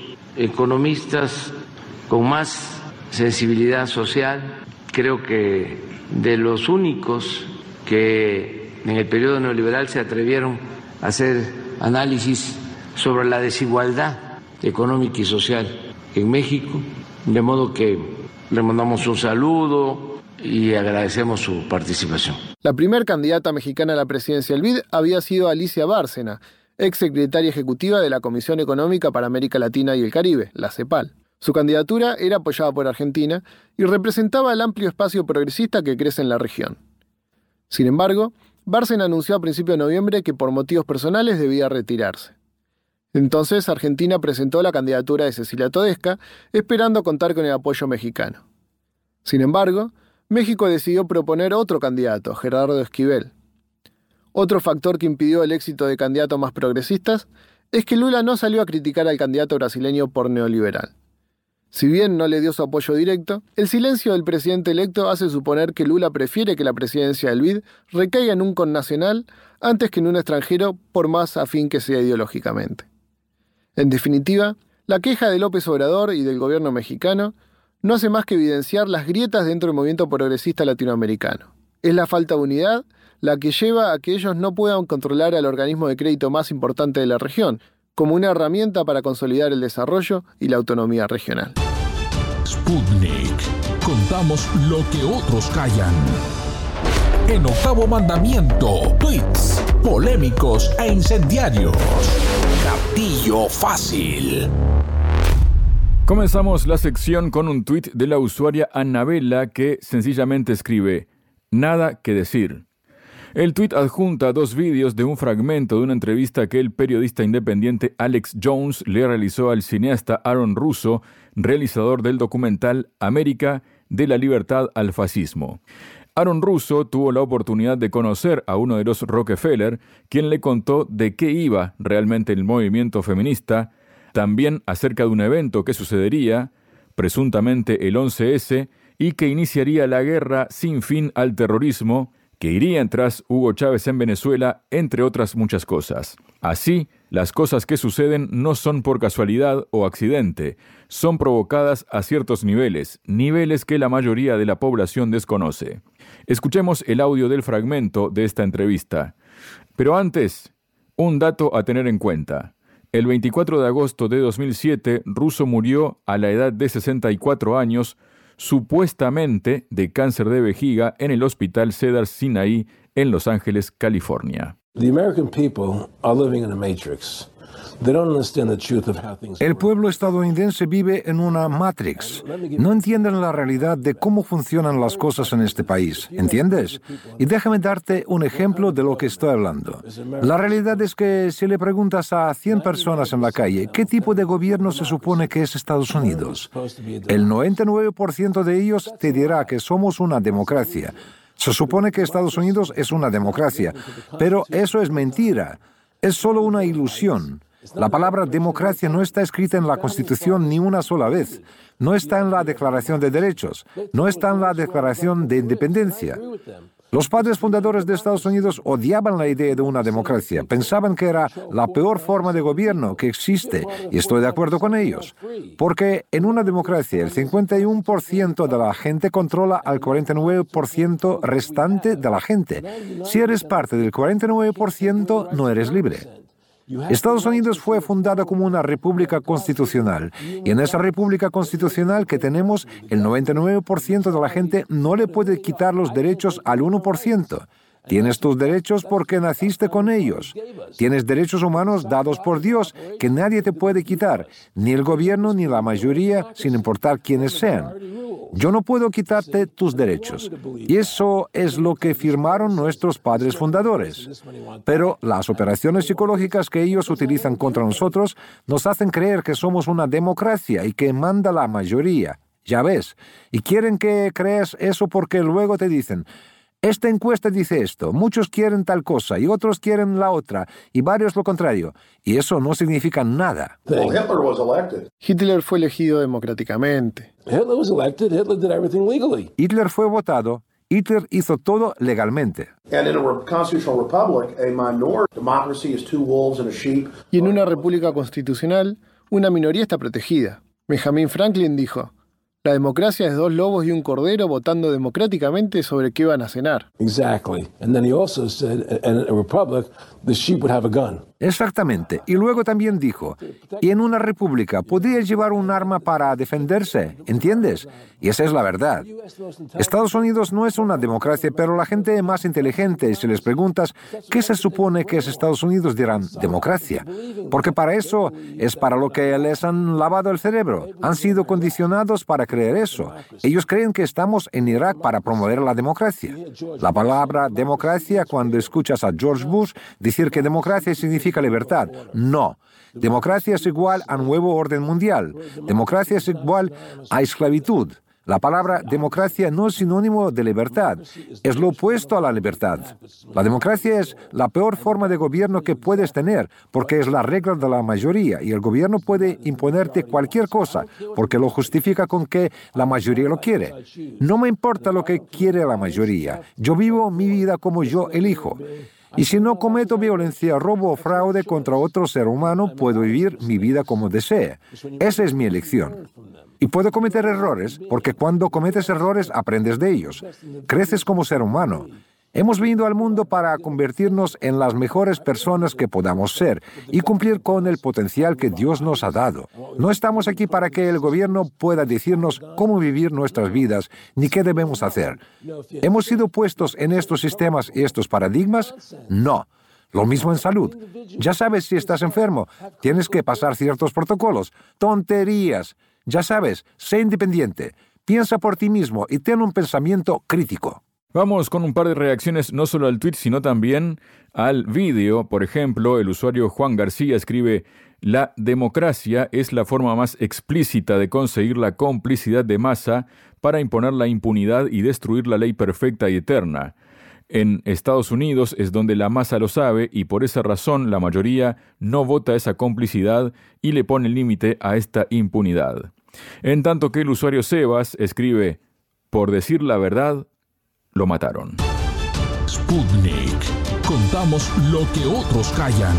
economistas con más sensibilidad social, creo que de los únicos que en el periodo neoliberal se atrevieron a hacer análisis sobre la desigualdad económica y social en México, de modo que le mandamos un saludo y agradecemos su participación. La primer candidata mexicana a la presidencia del BID había sido Alicia Bárcena, ex secretaria ejecutiva de la Comisión Económica para América Latina y el Caribe, la CEPAL. Su candidatura era apoyada por Argentina y representaba el amplio espacio progresista que crece en la región. Sin embargo, Bárcena anunció a principios de noviembre que por motivos personales debía retirarse. Entonces, Argentina presentó la candidatura de Cecilia Todesca, esperando contar con el apoyo mexicano. Sin embargo, México decidió proponer otro candidato, Gerardo Esquivel. Otro factor que impidió el éxito de candidatos más progresistas es que Lula no salió a criticar al candidato brasileño por neoliberal. Si bien no le dio su apoyo directo, el silencio del presidente electo hace suponer que Lula prefiere que la presidencia del BID recaiga en un connacional antes que en un extranjero, por más afín que sea ideológicamente. En definitiva, la queja de López Obrador y del gobierno mexicano no hace más que evidenciar las grietas dentro del movimiento progresista latinoamericano. Es la falta de unidad la que lleva a que ellos no puedan controlar al organismo de crédito más importante de la región, como una herramienta para consolidar el desarrollo y la autonomía regional. Sputnik. Contamos lo que otros callan. En Octavo Mandamiento, tweets polémicos e incendiarios. Gatillo fácil. Comenzamos la sección con un tuit de la usuaria Annabella que sencillamente escribe: nada que decir. El tuit adjunta 2 vídeos de un fragmento de una entrevista que el periodista independiente Alex Jones le realizó al cineasta Aaron Russo, realizador del documental América, de la libertad al fascismo. Aaron Russo tuvo la oportunidad de conocer a uno de los Rockefeller, quien le contó de qué iba realmente el movimiento feminista, también acerca de un evento que sucedería, presuntamente el 11S, y que iniciaría la guerra sin fin al terrorismo, que irían tras Hugo Chávez en Venezuela, entre otras muchas cosas. Así, las cosas que suceden no son por casualidad o accidente, son provocadas a ciertos niveles que la mayoría de la población desconoce. Escuchemos el audio del fragmento de esta entrevista. Pero antes, un dato a tener en cuenta. El 24 de agosto de 2007, Russo murió a la edad de 64 años, supuestamente de cáncer de vejiga en el Hospital Cedars-Sinai en Los Ángeles, California. El pueblo estadounidense vive en una Matrix. No entienden la realidad de cómo funcionan las cosas en este país. ¿Entiendes? Y déjame darte un ejemplo de lo que estoy hablando. La realidad es que si le preguntas a 100 personas en la calle qué tipo de gobierno se supone que es Estados Unidos, el 99% de ellos te dirá que somos una democracia. Se supone que Estados Unidos es una democracia, pero eso es mentira. Es solo una ilusión. La palabra democracia no está escrita en la Constitución ni una sola vez. No está en la Declaración de Derechos. No está en la Declaración de Independencia. Los padres fundadores de Estados Unidos odiaban la idea de una democracia. Pensaban que era la peor forma de gobierno que existe, y estoy de acuerdo con ellos. Porque en una democracia el 51% de la gente controla al 49% restante de la gente. Si eres parte del 49%, no eres libre. Estados Unidos fue fundada como una república constitucional, y en esa república constitucional que tenemos, el 99% de la gente no le puede quitar los derechos al 1%. Tienes tus derechos porque naciste con ellos. Tienes derechos humanos dados por Dios que nadie te puede quitar, ni el gobierno ni la mayoría, sin importar quiénes sean. Yo no puedo quitarte tus derechos. Y eso es lo que firmaron nuestros padres fundadores. Pero las operaciones psicológicas que ellos utilizan contra nosotros nos hacen creer que somos una democracia y que manda la mayoría. Ya ves. Y quieren que creas eso porque luego te dicen: esta encuesta dice esto, muchos quieren tal cosa y otros quieren la otra y varios lo contrario. Y eso no significa nada. Hitler fue elegido democráticamente. Hitler fue votado. Hitler hizo todo legalmente. Y en una república constitucional, una minoría está protegida. Benjamin Franklin dijo: la democracia es 2 lobos y un cordero votando democráticamente sobre qué van a cenar. Exactamente. Y luego también dijo: y en una república podría llevar un arma para defenderse, ¿entiendes? Y esa es la verdad. Estados Unidos no es una democracia, pero la gente más inteligente, si les preguntas ¿qué se supone que es Estados Unidos?, dirán democracia. Porque para eso es para lo que les han lavado el cerebro. Han sido condicionados para creer eso. Ellos creen que estamos en Irak para promover la democracia. La palabra democracia, cuando escuchas a George Bush decir que democracia significa libertad. No. Democracia es igual a nuevo orden mundial. Democracia es igual a esclavitud. La palabra democracia no es sinónimo de libertad. Es lo opuesto a la libertad. La democracia es la peor forma de gobierno que puedes tener, porque es la regla de la mayoría y el gobierno puede imponerte cualquier cosa, porque lo justifica con que la mayoría lo quiere. No me importa lo que quiere la mayoría. Yo vivo mi vida como yo elijo. Y si no cometo violencia, robo o fraude contra otro ser humano, puedo vivir mi vida como desee. Esa es mi elección. Y puedo cometer errores, porque cuando cometes errores aprendes de ellos. Creces como ser humano. Hemos venido al mundo para convertirnos en las mejores personas que podamos ser y cumplir con el potencial que Dios nos ha dado. No estamos aquí para que el gobierno pueda decirnos cómo vivir nuestras vidas ni qué debemos hacer. ¿Hemos sido puestos en estos sistemas y estos paradigmas? No. Lo mismo en salud. Ya sabes si estás enfermo. Tienes que pasar ciertos protocolos. ¡Tonterías! Ya sabes, sé independiente. Piensa por ti mismo y ten un pensamiento crítico. Vamos con un par de reacciones no solo al tweet, sino también al vídeo. Por ejemplo, el usuario Juan García escribe: la democracia es la forma más explícita de conseguir la complicidad de masa para imponer la impunidad y destruir la ley perfecta y eterna. En Estados Unidos es donde la masa lo sabe y por esa razón la mayoría no vota esa complicidad y le pone límite a esta impunidad. En tanto que el usuario Sebas escribe: por decir la verdad, lo mataron. Sputnik. Contamos lo que otros callan.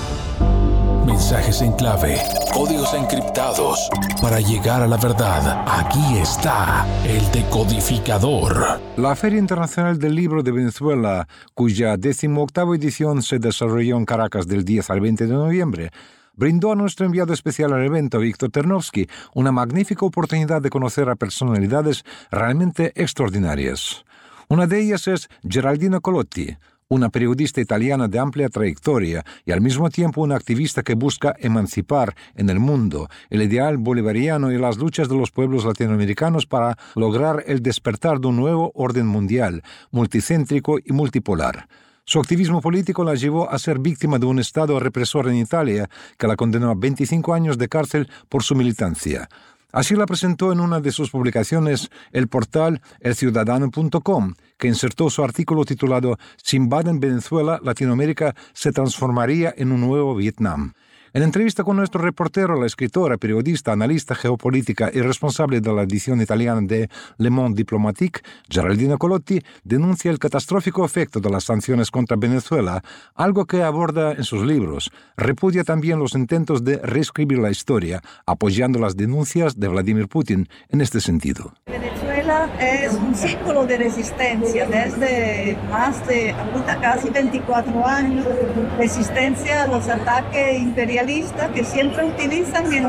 Mensajes en clave. Códigos encriptados. Para llegar a la verdad, aquí está el decodificador. La Feria Internacional del Libro de Venezuela, cuya 18ª edición se desarrolló en Caracas del 10 al 20 de noviembre, brindó a nuestro enviado especial al evento, Víctor Ternovsky, una magnífica oportunidad de conocer a personalidades realmente extraordinarias. Una de ellas es Geraldina Colotti, una periodista italiana de amplia trayectoria y al mismo tiempo una activista que busca emancipar en el mundo el ideal bolivariano y las luchas de los pueblos latinoamericanos para lograr el despertar de un nuevo orden mundial, multicéntrico y multipolar. Su activismo político la llevó a ser víctima de un Estado represor en Italia que la condenó a 25 años de cárcel por su militancia. Así la presentó en una de sus publicaciones el portal elciudadano.com, que insertó su artículo titulado «Si invaden Venezuela, Latinoamérica se transformaría en un nuevo Vietnam». En entrevista con nuestro reportero, la escritora, periodista, analista geopolítica y responsable de la edición italiana de Le Monde Diplomatique, Geraldina Colotti, denuncia el catastrófico efecto de las sanciones contra Venezuela, algo que aborda en sus libros. Repudia también los intentos de reescribir la historia, apoyando las denuncias de Vladimir Putin en este sentido. Venezuela Venezuela es un símbolo de resistencia desde más de ahorita casi 24 años, resistencia a los ataques imperialistas que siempre utilizan el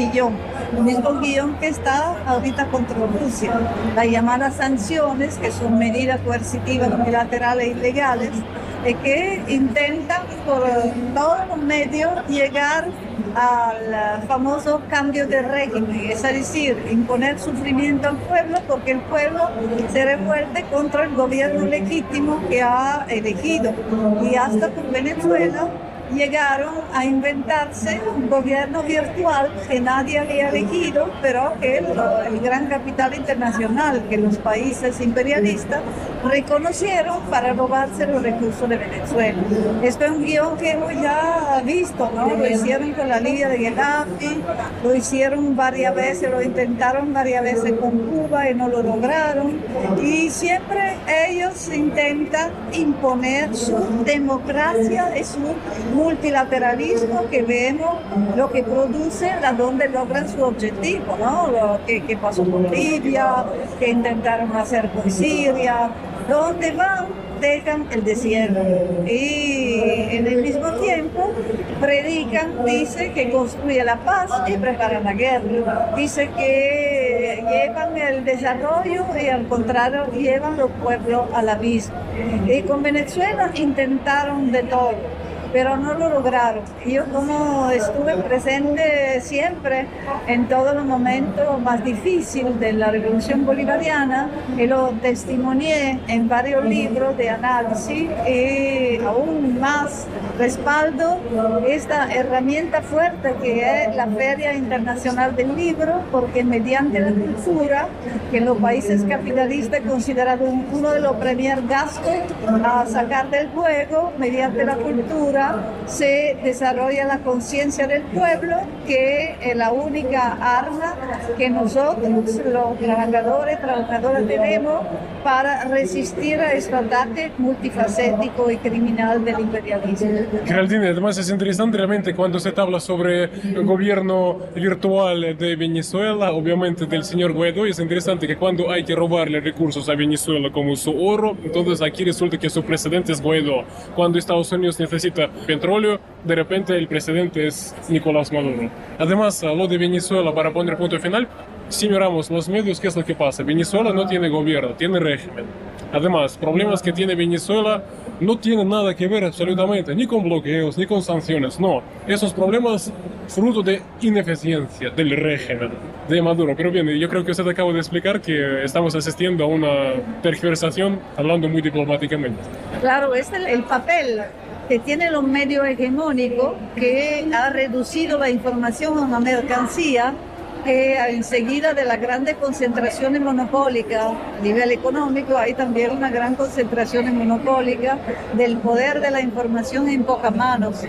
mismo guión que está ahorita contra Rusia, las llamadas sanciones, que son medidas coercitivas unilaterales e ilegales, que intentan por todos los medios llegar al famoso cambio de régimen, es decir, imponer sufrimiento al pueblo porque el pueblo se revuelte contra el gobierno legítimo que ha elegido. Y hasta por Venezuela llegaron a inventarse un gobierno virtual que nadie había elegido, pero que el gran capital internacional, que los países imperialistas reconocieron para robarse los recursos de Venezuela. Esto es un guión que hemos ya visto, ¿no? Lo hicieron con la Libia de Gheddafi, lo hicieron varias veces, lo intentaron varias veces con Cuba y no lo lograron. Y siempre ellos intentan imponer su democracia y su multilateralismo, que vemos lo que produce, a donde logran su objetivo, ¿no? Lo que pasó con Libia, que intentaron hacer con Siria, donde van, dejan el desierto y en el mismo tiempo predican, dice que construye la paz y preparan la guerra, dice que llevan el desarrollo y al contrario llevan los pueblos al abismo. Y con Venezuela intentaron de todo, pero no lo lograron. Yo, como estuve presente siempre en todos los momentos más difíciles de la Revolución Bolivariana, y lo testimonié en varios libros de análisis, y aún más respaldo esta herramienta fuerte que es la Feria Internacional del Libro, porque mediante la cultura, que en los países capitalistas es considerado uno de los primeros gastos a sacar del juego, mediante la cultura se desarrolla la conciencia del pueblo, que es la única arma que nosotros, los trabajadoras tenemos para resistir a este ataque multifacético y criminal del imperialismo. Geraldine, además es interesante realmente cuando se habla sobre el gobierno virtual de Venezuela, obviamente del señor Guaidó. Es interesante que cuando hay que robarle recursos a Venezuela como su oro, entonces aquí resulta que su presidente es Guaidó. Cuando Estados Unidos necesita petróleo, de repente el presidente es Nicolás Maduro. Además, lo de Venezuela, para poner punto final, si miramos los medios, ¿qué es lo que pasa? Venezuela no tiene gobierno, tiene régimen. Además, problemas que tiene Venezuela no tienen nada que ver absolutamente ni con bloqueos, ni con sanciones, no. Esos problemas fruto de ineficiencia del régimen de Maduro. Pero bien, yo creo que usted acaba de explicar que estamos asistiendo a una tergiversación hablando muy diplomáticamente. Claro, es el papel que tienen los medios hegemónicos, que ha reducido la información a una mercancía, que enseguida de las grandes concentraciones monopólicas a nivel económico hay también una gran concentración monopólica del poder de la información en pocas manos,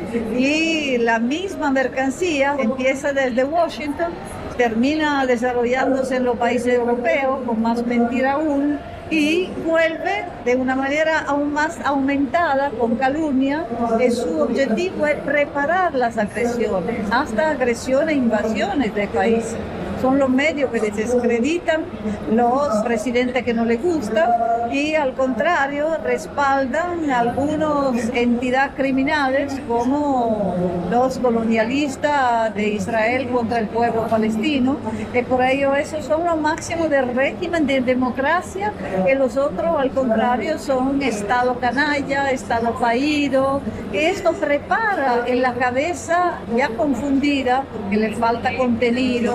y la misma mercancía empieza desde Washington, termina desarrollándose en los países europeos con más mentira aún, y vuelve de una manera aún más aumentada con calumnia, que su objetivo es preparar las agresiones, hasta agresiones e invasiones de países. Son los medios que desacreditan los presidentes que no les gusta, y al contrario respaldan a algunas entidades criminales como los colonialistas de Israel contra el pueblo palestino, y por ello esos son los máximos del régimen de democracia, que los otros al contrario son Estado canalla, Estado fallido. Esto prepara en la cabeza ya confundida, porque le falta contenido,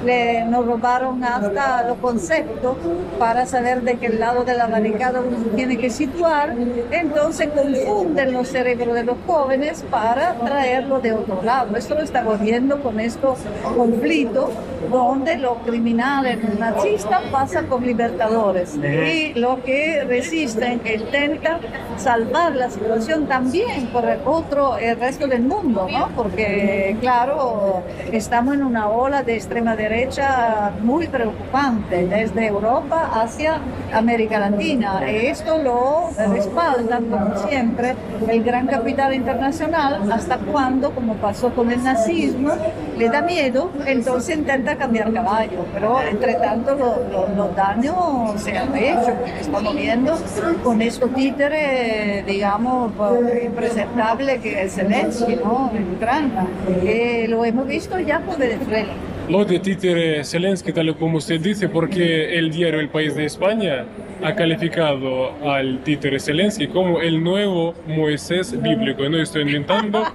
nos robaron hasta los conceptos para saber de qué lado de la barricada uno tiene que situar, entonces confunden los cerebros de los jóvenes para traerlo de otro lado. Esto lo estamos viendo con estos conflictos, donde los criminales nazistas pasan con libertadores, y los que resisten, que intentan salvar la situación también por el resto del mundo, ¿no? Porque claro, estamos en una ola de extrema derecha muy preocupante desde Europa hacia América Latina. Esto lo respaldan, como siempre, el gran capital internacional, hasta cuando, como pasó con el nazismo, le da miedo, entonces intenta cambiar caballo, pero entre tanto los daños se han hecho, porque estamos viendo con estos títeres, digamos, impresentable que es Zelensky, ¿no? En Ucrania, lo hemos visto ya con Venezuela. Lo de títere Zelensky, tal como usted dice, porque el diario El País de España ha calificado al títere Zelensky como el nuevo Moisés bíblico. No estoy inventando,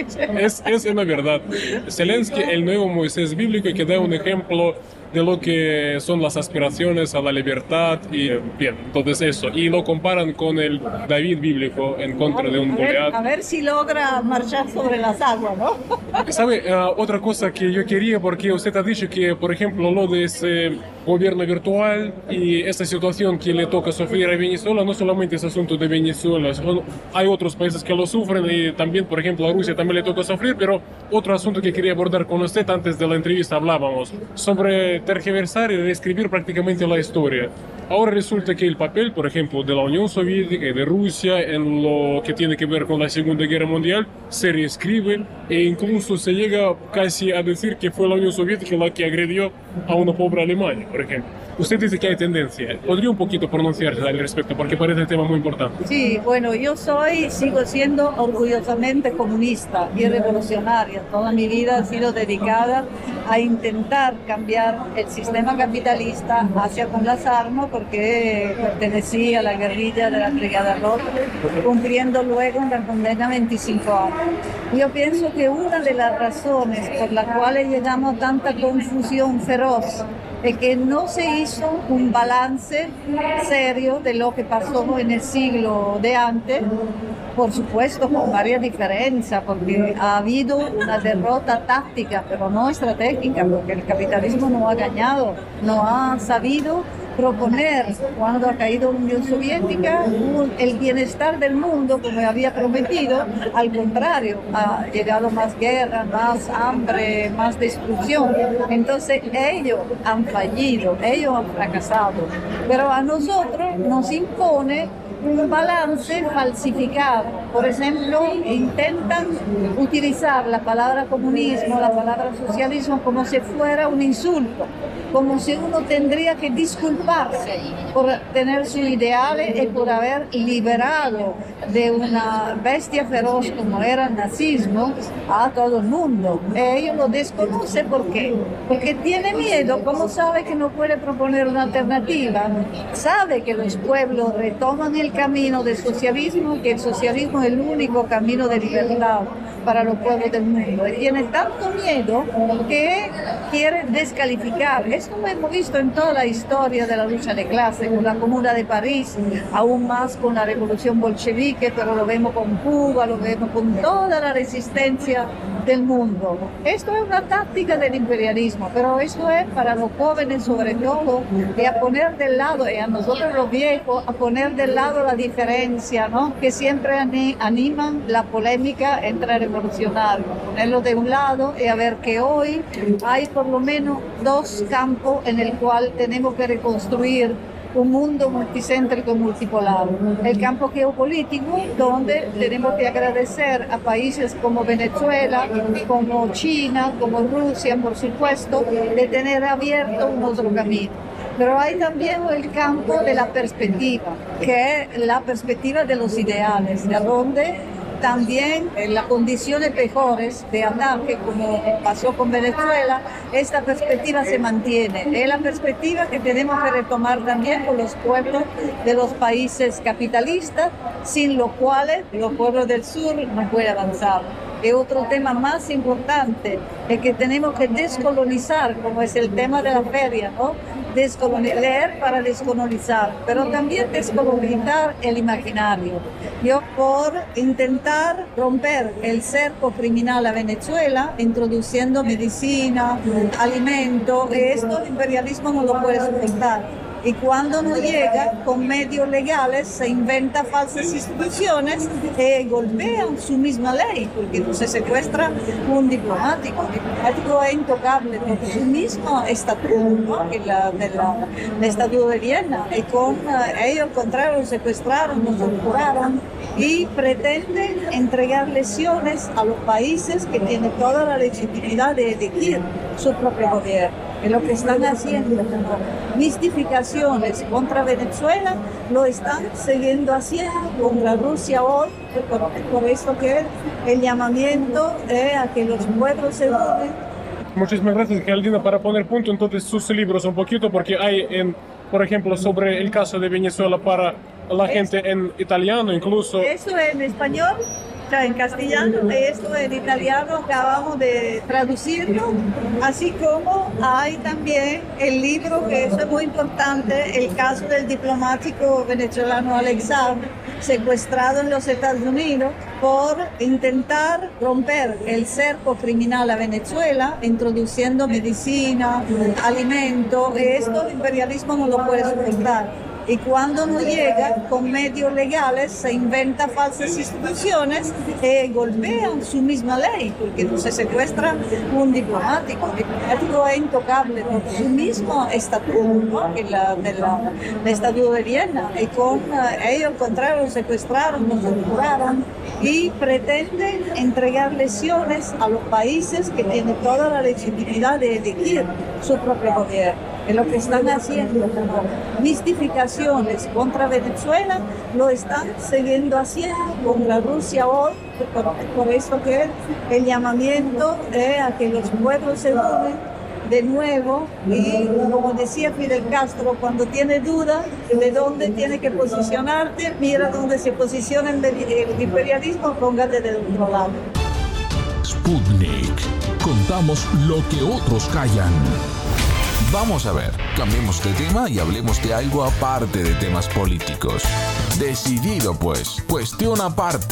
es una verdad. Zelensky, el nuevo Moisés bíblico, que da un ejemplo de lo que son las aspiraciones a la libertad y bien, entonces eso. Y lo comparan con el David bíblico en contra de un Goliat. A ver si logra marchar sobre las aguas, ¿no? ¿Sabe? Otra cosa que yo quería, porque usted ha dicho que, por ejemplo, lo de ese gobierno virtual y esta situación que le toca sufrir a Venezuela, no solamente es asunto de Venezuela, hay otros países que lo sufren y también, por ejemplo, a Rusia también le toca sufrir, pero otro asunto que quería abordar con usted antes de la entrevista hablábamos sobre tergiversar y reescribir prácticamente la historia. Ahora resulta que el papel, por ejemplo, de la Unión Soviética y de Rusia en lo que tiene que ver con la Segunda Guerra Mundial se reescribe e incluso se llega casi a decir que fue la Unión Soviética la que agredió a una pobre Alemania, por ejemplo. Usted dice que hay tendencia. ¿Podría un poquito pronunciarse al respecto? Porque parece un tema muy importante. Sí, bueno, sigo siendo orgullosamente comunista y revolucionaria. Toda mi vida ha sido dedicada a intentar cambiar el sistema capitalista hacia con las armas, porque pertenecí a la guerrilla de la Brigada Roja, cumpliendo luego una condena a 25 años. Yo pienso que una de las razones por las cuales llegamos a tanta confusión feroz es que no se hizo un balance serio de lo que pasó en el siglo de antes, por supuesto con varias diferencias, porque ha habido una derrota táctica, pero no estratégica, porque el capitalismo no ha ganado, no ha sabido proponer, cuando ha caído la Unión Soviética, el bienestar del mundo como había prometido. Al contrario, ha llegado más guerra, más hambre, más destrucción. Entonces ellos han fallido, ellos han fracasado, pero a nosotros nos impone un balance falsificado. Por ejemplo, intentan utilizar la palabra comunismo, la palabra socialismo como si fuera un insulto, como si uno tendría que disculparse por tener sus ideales y por haber liberado de una bestia feroz como era el nazismo a todo el mundo. Ellos lo desconocen. ¿Por qué? Porque tiene miedo. ¿Cómo sabe que no puede proponer una alternativa? Sabe que los pueblos retoman el camino del socialismo, que el socialismo es el único camino de libertad para los pueblos del mundo. Y tiene tanto miedo que quiere descalificar. Esto lo hemos visto en toda la historia de la lucha de clase, con la Comuna de París, aún más con la Revolución Bolchevique, pero lo vemos con Cuba, lo vemos con toda la resistencia del mundo. Esto es una táctica del imperialismo, pero esto es para los jóvenes sobre todo, y a poner del lado, y a nosotros los viejos, a poner del lado la diferencia, ¿no? Que siempre animan la polémica entre revolucionarios, ponerlo de un lado y a ver que hoy hay por lo menos dos campos en el cual tenemos que reconstruir un mundo multicéntrico y multipolar. El campo geopolítico, donde tenemos que agradecer a países como Venezuela, como China, como Rusia, por supuesto, de tener abierto un otro camino. Pero hay también el campo de la perspectiva, que es la perspectiva de los ideales, de donde también en las condiciones mejores de ataque, como pasó con Venezuela, esta perspectiva se mantiene. Es la perspectiva que tenemos que retomar también con los pueblos de los países capitalistas, sin los cuales los pueblos del sur no pueden avanzar. Y otro tema más importante es que tenemos que descolonizar, como es el tema de la feria, ¿no? Leer para descolonizar, pero también descolonizar el imaginario. Yo por intentar romper el cerco criminal a Venezuela, introduciendo medicina, alimentos, esto el imperialismo no lo puede soportar. Y cuando no llega, con medios legales se inventa falsas instituciones que golpean su misma ley, porque no se secuestra un diplomático. El diplomático es intocable por su mismo estatuto, ¿no? Que del Estatuto de Viena. Y con ellos, al contrario, lo secuestraron, lo torturaron y pretenden entregar lesiones a los países que tienen toda la legitimidad de elegir su propio gobierno. Es lo que están haciendo, mistificaciones contra Venezuela, lo están siguiendo haciendo contra Rusia hoy, por eso que el llamamiento es a que los pueblos se unen. Muchísimas gracias, Geraldina, para poner punto entonces sus libros un poquito, porque hay, por ejemplo, sobre el caso de Venezuela para la gente en italiano incluso. Eso en español. En castellano, esto en italiano acabamos de traducirlo, así como hay también el libro, que eso es muy importante, el caso del diplomático venezolano Alex Saab, secuestrado en los Estados Unidos por intentar romper el cerco criminal a Venezuela, introduciendo medicina, alimentos. Esto el imperialismo no lo puede soportar. Y cuando no llega, con medios legales se inventa falsas instituciones que golpean su misma ley, porque no se secuestra un diplomático. El diplomático es intocable por su mismo estatuto, ¿no? Que del Estatuto de Viena. Y con ellos, al contrario, lo secuestraron, lo torturaron y pretenden entregar lesiones a los países que tienen toda la legitimidad de elegir su propio gobierno. Es lo que están haciendo, mistificaciones contra Venezuela, lo están siguiendo haciendo contra Rusia hoy, por eso que el llamamiento es a que los pueblos se unen de nuevo y, como decía Fidel Castro, cuando tiene duda de dónde tiene que posicionarte, mira dónde se posiciona el imperialismo, póngate del otro lado. Sputnik. Contamos lo que otros callan. Vamos a ver, cambiemos de tema y hablemos de algo aparte de temas políticos. Decidido pues, cuestión aparte.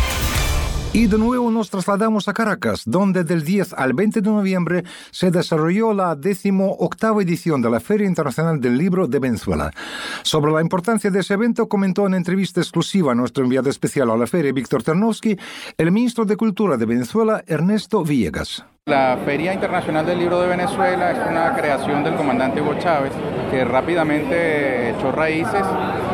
Y de nuevo nos trasladamos a Caracas, donde del 10 al 20 de noviembre se desarrolló la 18ª edición de la Feria Internacional del Libro de Venezuela. Sobre la importancia de ese evento comentó en entrevista exclusiva a nuestro enviado especial a la feria, Víctor Ternovsky, el ministro de Cultura de Venezuela, Ernesto Villegas. La Feria Internacional del Libro de Venezuela es una creación del comandante Hugo Chávez, que rápidamente echó raíces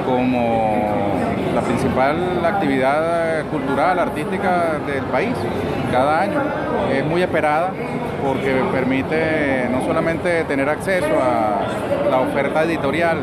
como la principal actividad cultural, artística del país cada año. Es muy esperada porque permite no solamente tener acceso a la oferta editorial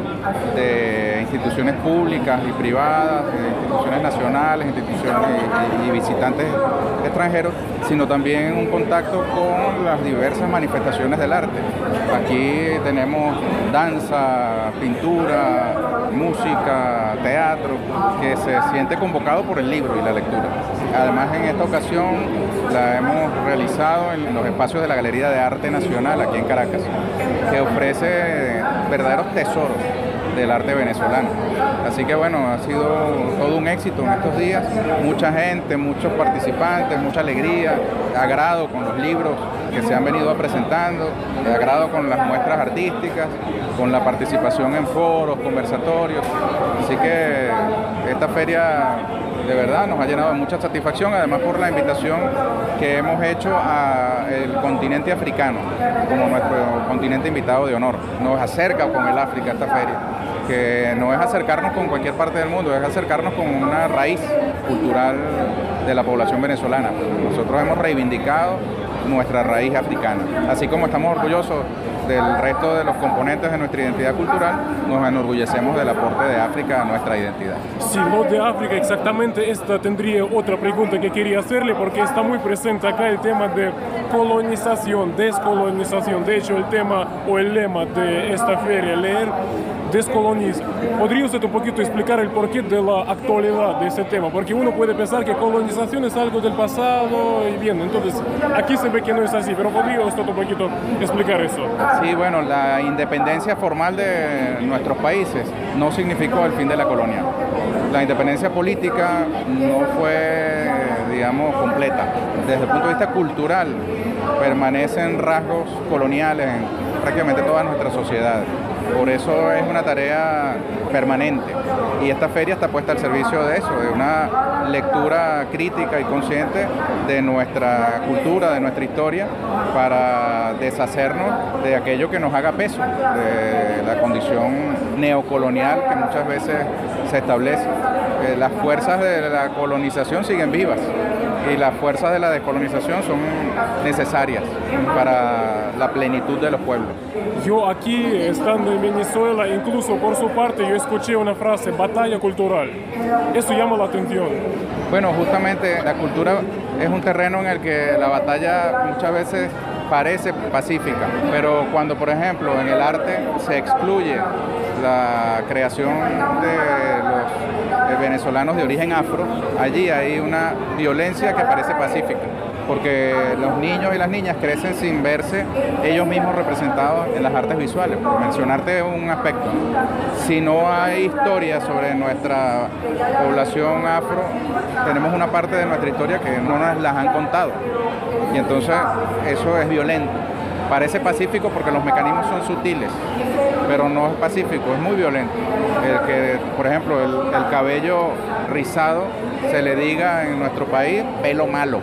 de instituciones públicas y privadas, de instituciones nacionales, instituciones y visitantes extranjeros, sino también un contacto con las diversas manifestaciones del arte. Aquí tenemos danza, pintura, música, teatro, que se siente convocado por el libro y la lectura. Además, en esta ocasión la hemos realizado en los espacios de la Galería de Arte Nacional aquí en Caracas, que ofrece verdaderos tesoros del arte venezolano. Así que bueno, ha sido todo un éxito en estos días, mucha gente, muchos participantes, mucha alegría, agrado con los libros que se han venido presentando, agrado con las muestras artísticas, con la participación en foros, conversatorios. Así que esta feria de verdad nos ha llenado de mucha satisfacción, además por la invitación que hemos hecho al continente africano como nuestro continente invitado de honor. Nos acerca con el África esta feria, que no es acercarnos con cualquier parte del mundo, es acercarnos con una raíz cultural de la población venezolana. Nosotros hemos reivindicado nuestra raíz africana, así como estamos orgullosos del resto de los componentes de nuestra identidad cultural, nos enorgullecemos del aporte de África a nuestra identidad. Sí, lo de África exactamente, esta tendría otra pregunta que quería hacerle, porque está muy presente acá el tema de colonización, descolonización. De hecho, el tema o el lema de esta feria, leer, descoloniza. ¿Podría usted un poquito explicar el porqué de la actualidad de ese tema? Porque uno puede pensar que colonización es algo del pasado y bien, entonces aquí se ve que no es así, pero ¿podría usted un poquito explicar eso? Sí, bueno, la independencia formal de nuestros países no significó el fin de la colonia. La independencia política no fue, digamos, completa. Desde el punto de vista cultural, permanecen rasgos coloniales en prácticamente todas nuestras sociedades. Por eso es una tarea permanente. Y esta feria está puesta al servicio de eso, de una lectura crítica y consciente de nuestra cultura, de nuestra historia, para deshacernos de aquello que nos haga peso, de la condición neocolonial que muchas veces se establece. Las fuerzas de la colonización siguen vivas y las fuerzas de la descolonización son necesarias para la plenitud de los pueblos. Yo aquí, estando en Venezuela, incluso por su parte, yo escuché una frase, batalla cultural. Eso llama la atención. Bueno, justamente la cultura es un terreno en el que la batalla muchas veces parece pacífica, pero cuando, por ejemplo, en el arte se excluye la creación de los venezolanos de origen afro, allí hay una violencia que parece pacífica, porque los niños y las niñas crecen sin verse ellos mismos representados en las artes visuales, por mencionarte un aspecto. Si no hay historia sobre nuestra población afro, tenemos una parte de nuestra historia que no nos las han contado, y entonces eso es violento. Parece pacífico porque los mecanismos son sutiles, pero no es pacífico, es muy violento. El que, por ejemplo, el cabello rizado se le diga en nuestro país pelo malo.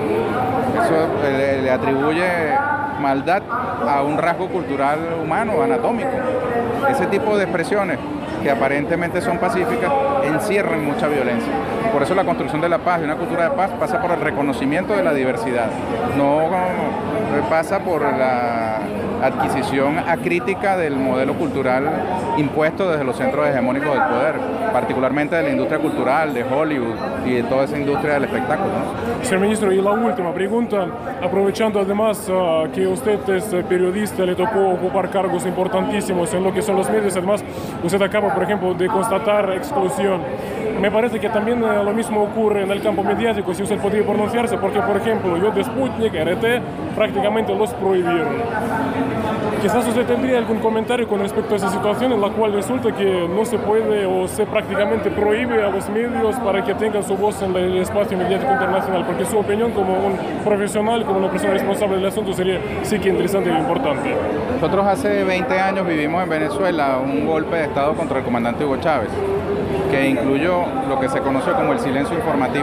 Eso le atribuye maldad a un rasgo cultural humano, anatómico. Ese tipo de expresiones que aparentemente son pacíficas encierran mucha violencia. Por eso la construcción de la paz y una cultura de paz pasa por el reconocimiento de la diversidad, no pasa por la adquisición acrítica del modelo cultural impuesto desde los centros hegemónicos del poder, particularmente de la industria cultural, de Hollywood y de toda esa industria del espectáculo, ¿no? Señor ministro, y la última pregunta, aprovechando además que usted es periodista, le tocó ocupar cargos importantísimos en lo que son los medios, además usted acaba, por ejemplo, de constatar exclusión. Me parece que también lo mismo ocurre en el campo mediático, si usted podría pronunciarse, porque, por ejemplo, yo de Sputnik, RT, prácticamente los prohibieron. Quizás usted tendría algún comentario con respecto a esa situación en la cual resulta que no se puede o se prácticamente prohíbe a los medios para que tengan su voz en el espacio mediático internacional, porque su opinión como un profesional, como una persona responsable del asunto sería sí que interesante y importante. Nosotros hace 20 años vivimos en Venezuela un golpe de Estado contra el comandante Hugo Chávez, que incluyó lo que se conoce como el silencio informativo.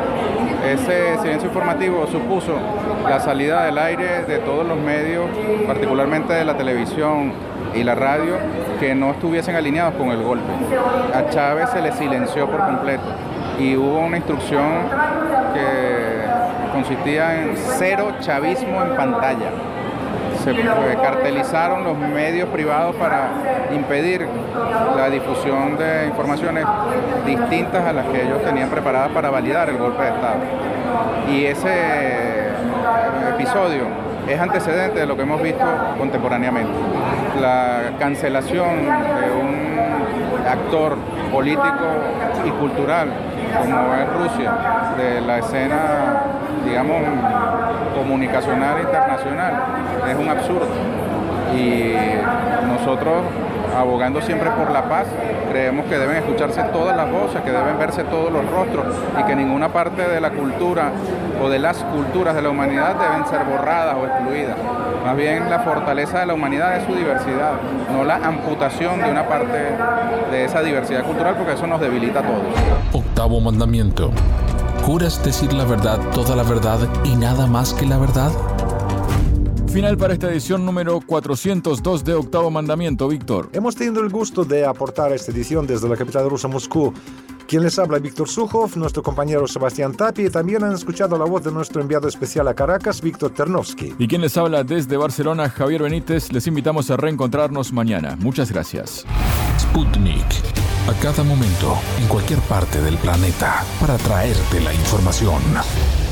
Ese silencio informativo supuso la salida del aire de todos los medios, particularmente de la televisión y la radio, que no estuviesen alineados con el golpe. A Chávez se le silenció por completo y hubo una instrucción que consistía en cero chavismo en pantalla. Se cartelizaron los medios privados para impedir la difusión de informaciones distintas a las que ellos tenían preparadas para validar el golpe de Estado. Y ese episodio es antecedente de lo que hemos visto contemporáneamente. La cancelación de un actor político y cultural como es Rusia, de la escena, digamos, comunicacional internacional, es un absurdo. Y nosotros, abogando siempre por la paz, creemos que deben escucharse todas las voces, que deben verse todos los rostros y que ninguna parte de la cultura o de las culturas de la humanidad deben ser borradas o excluidas. Más bien la fortaleza de la humanidad es su diversidad, no la amputación de una parte de esa diversidad cultural, porque eso nos debilita a todos. Octavo mandamiento. ¿Juras decir la verdad, toda la verdad y nada más que la verdad? Final para esta edición número 402 de Octavo Mandamiento, Víctor. Hemos tenido el gusto de aportar esta edición desde la capital rusa, Moscú. Quien les habla, Víctor Sukhov, nuestro compañero Sebastián Tapia, y también han escuchado la voz de nuestro enviado especial a Caracas, Víctor Ternovsky. Y quien les habla desde Barcelona, Javier Benítez. Les invitamos a reencontrarnos mañana. Muchas gracias. Sputnik. A cada momento, en cualquier parte del planeta, para traerte la información.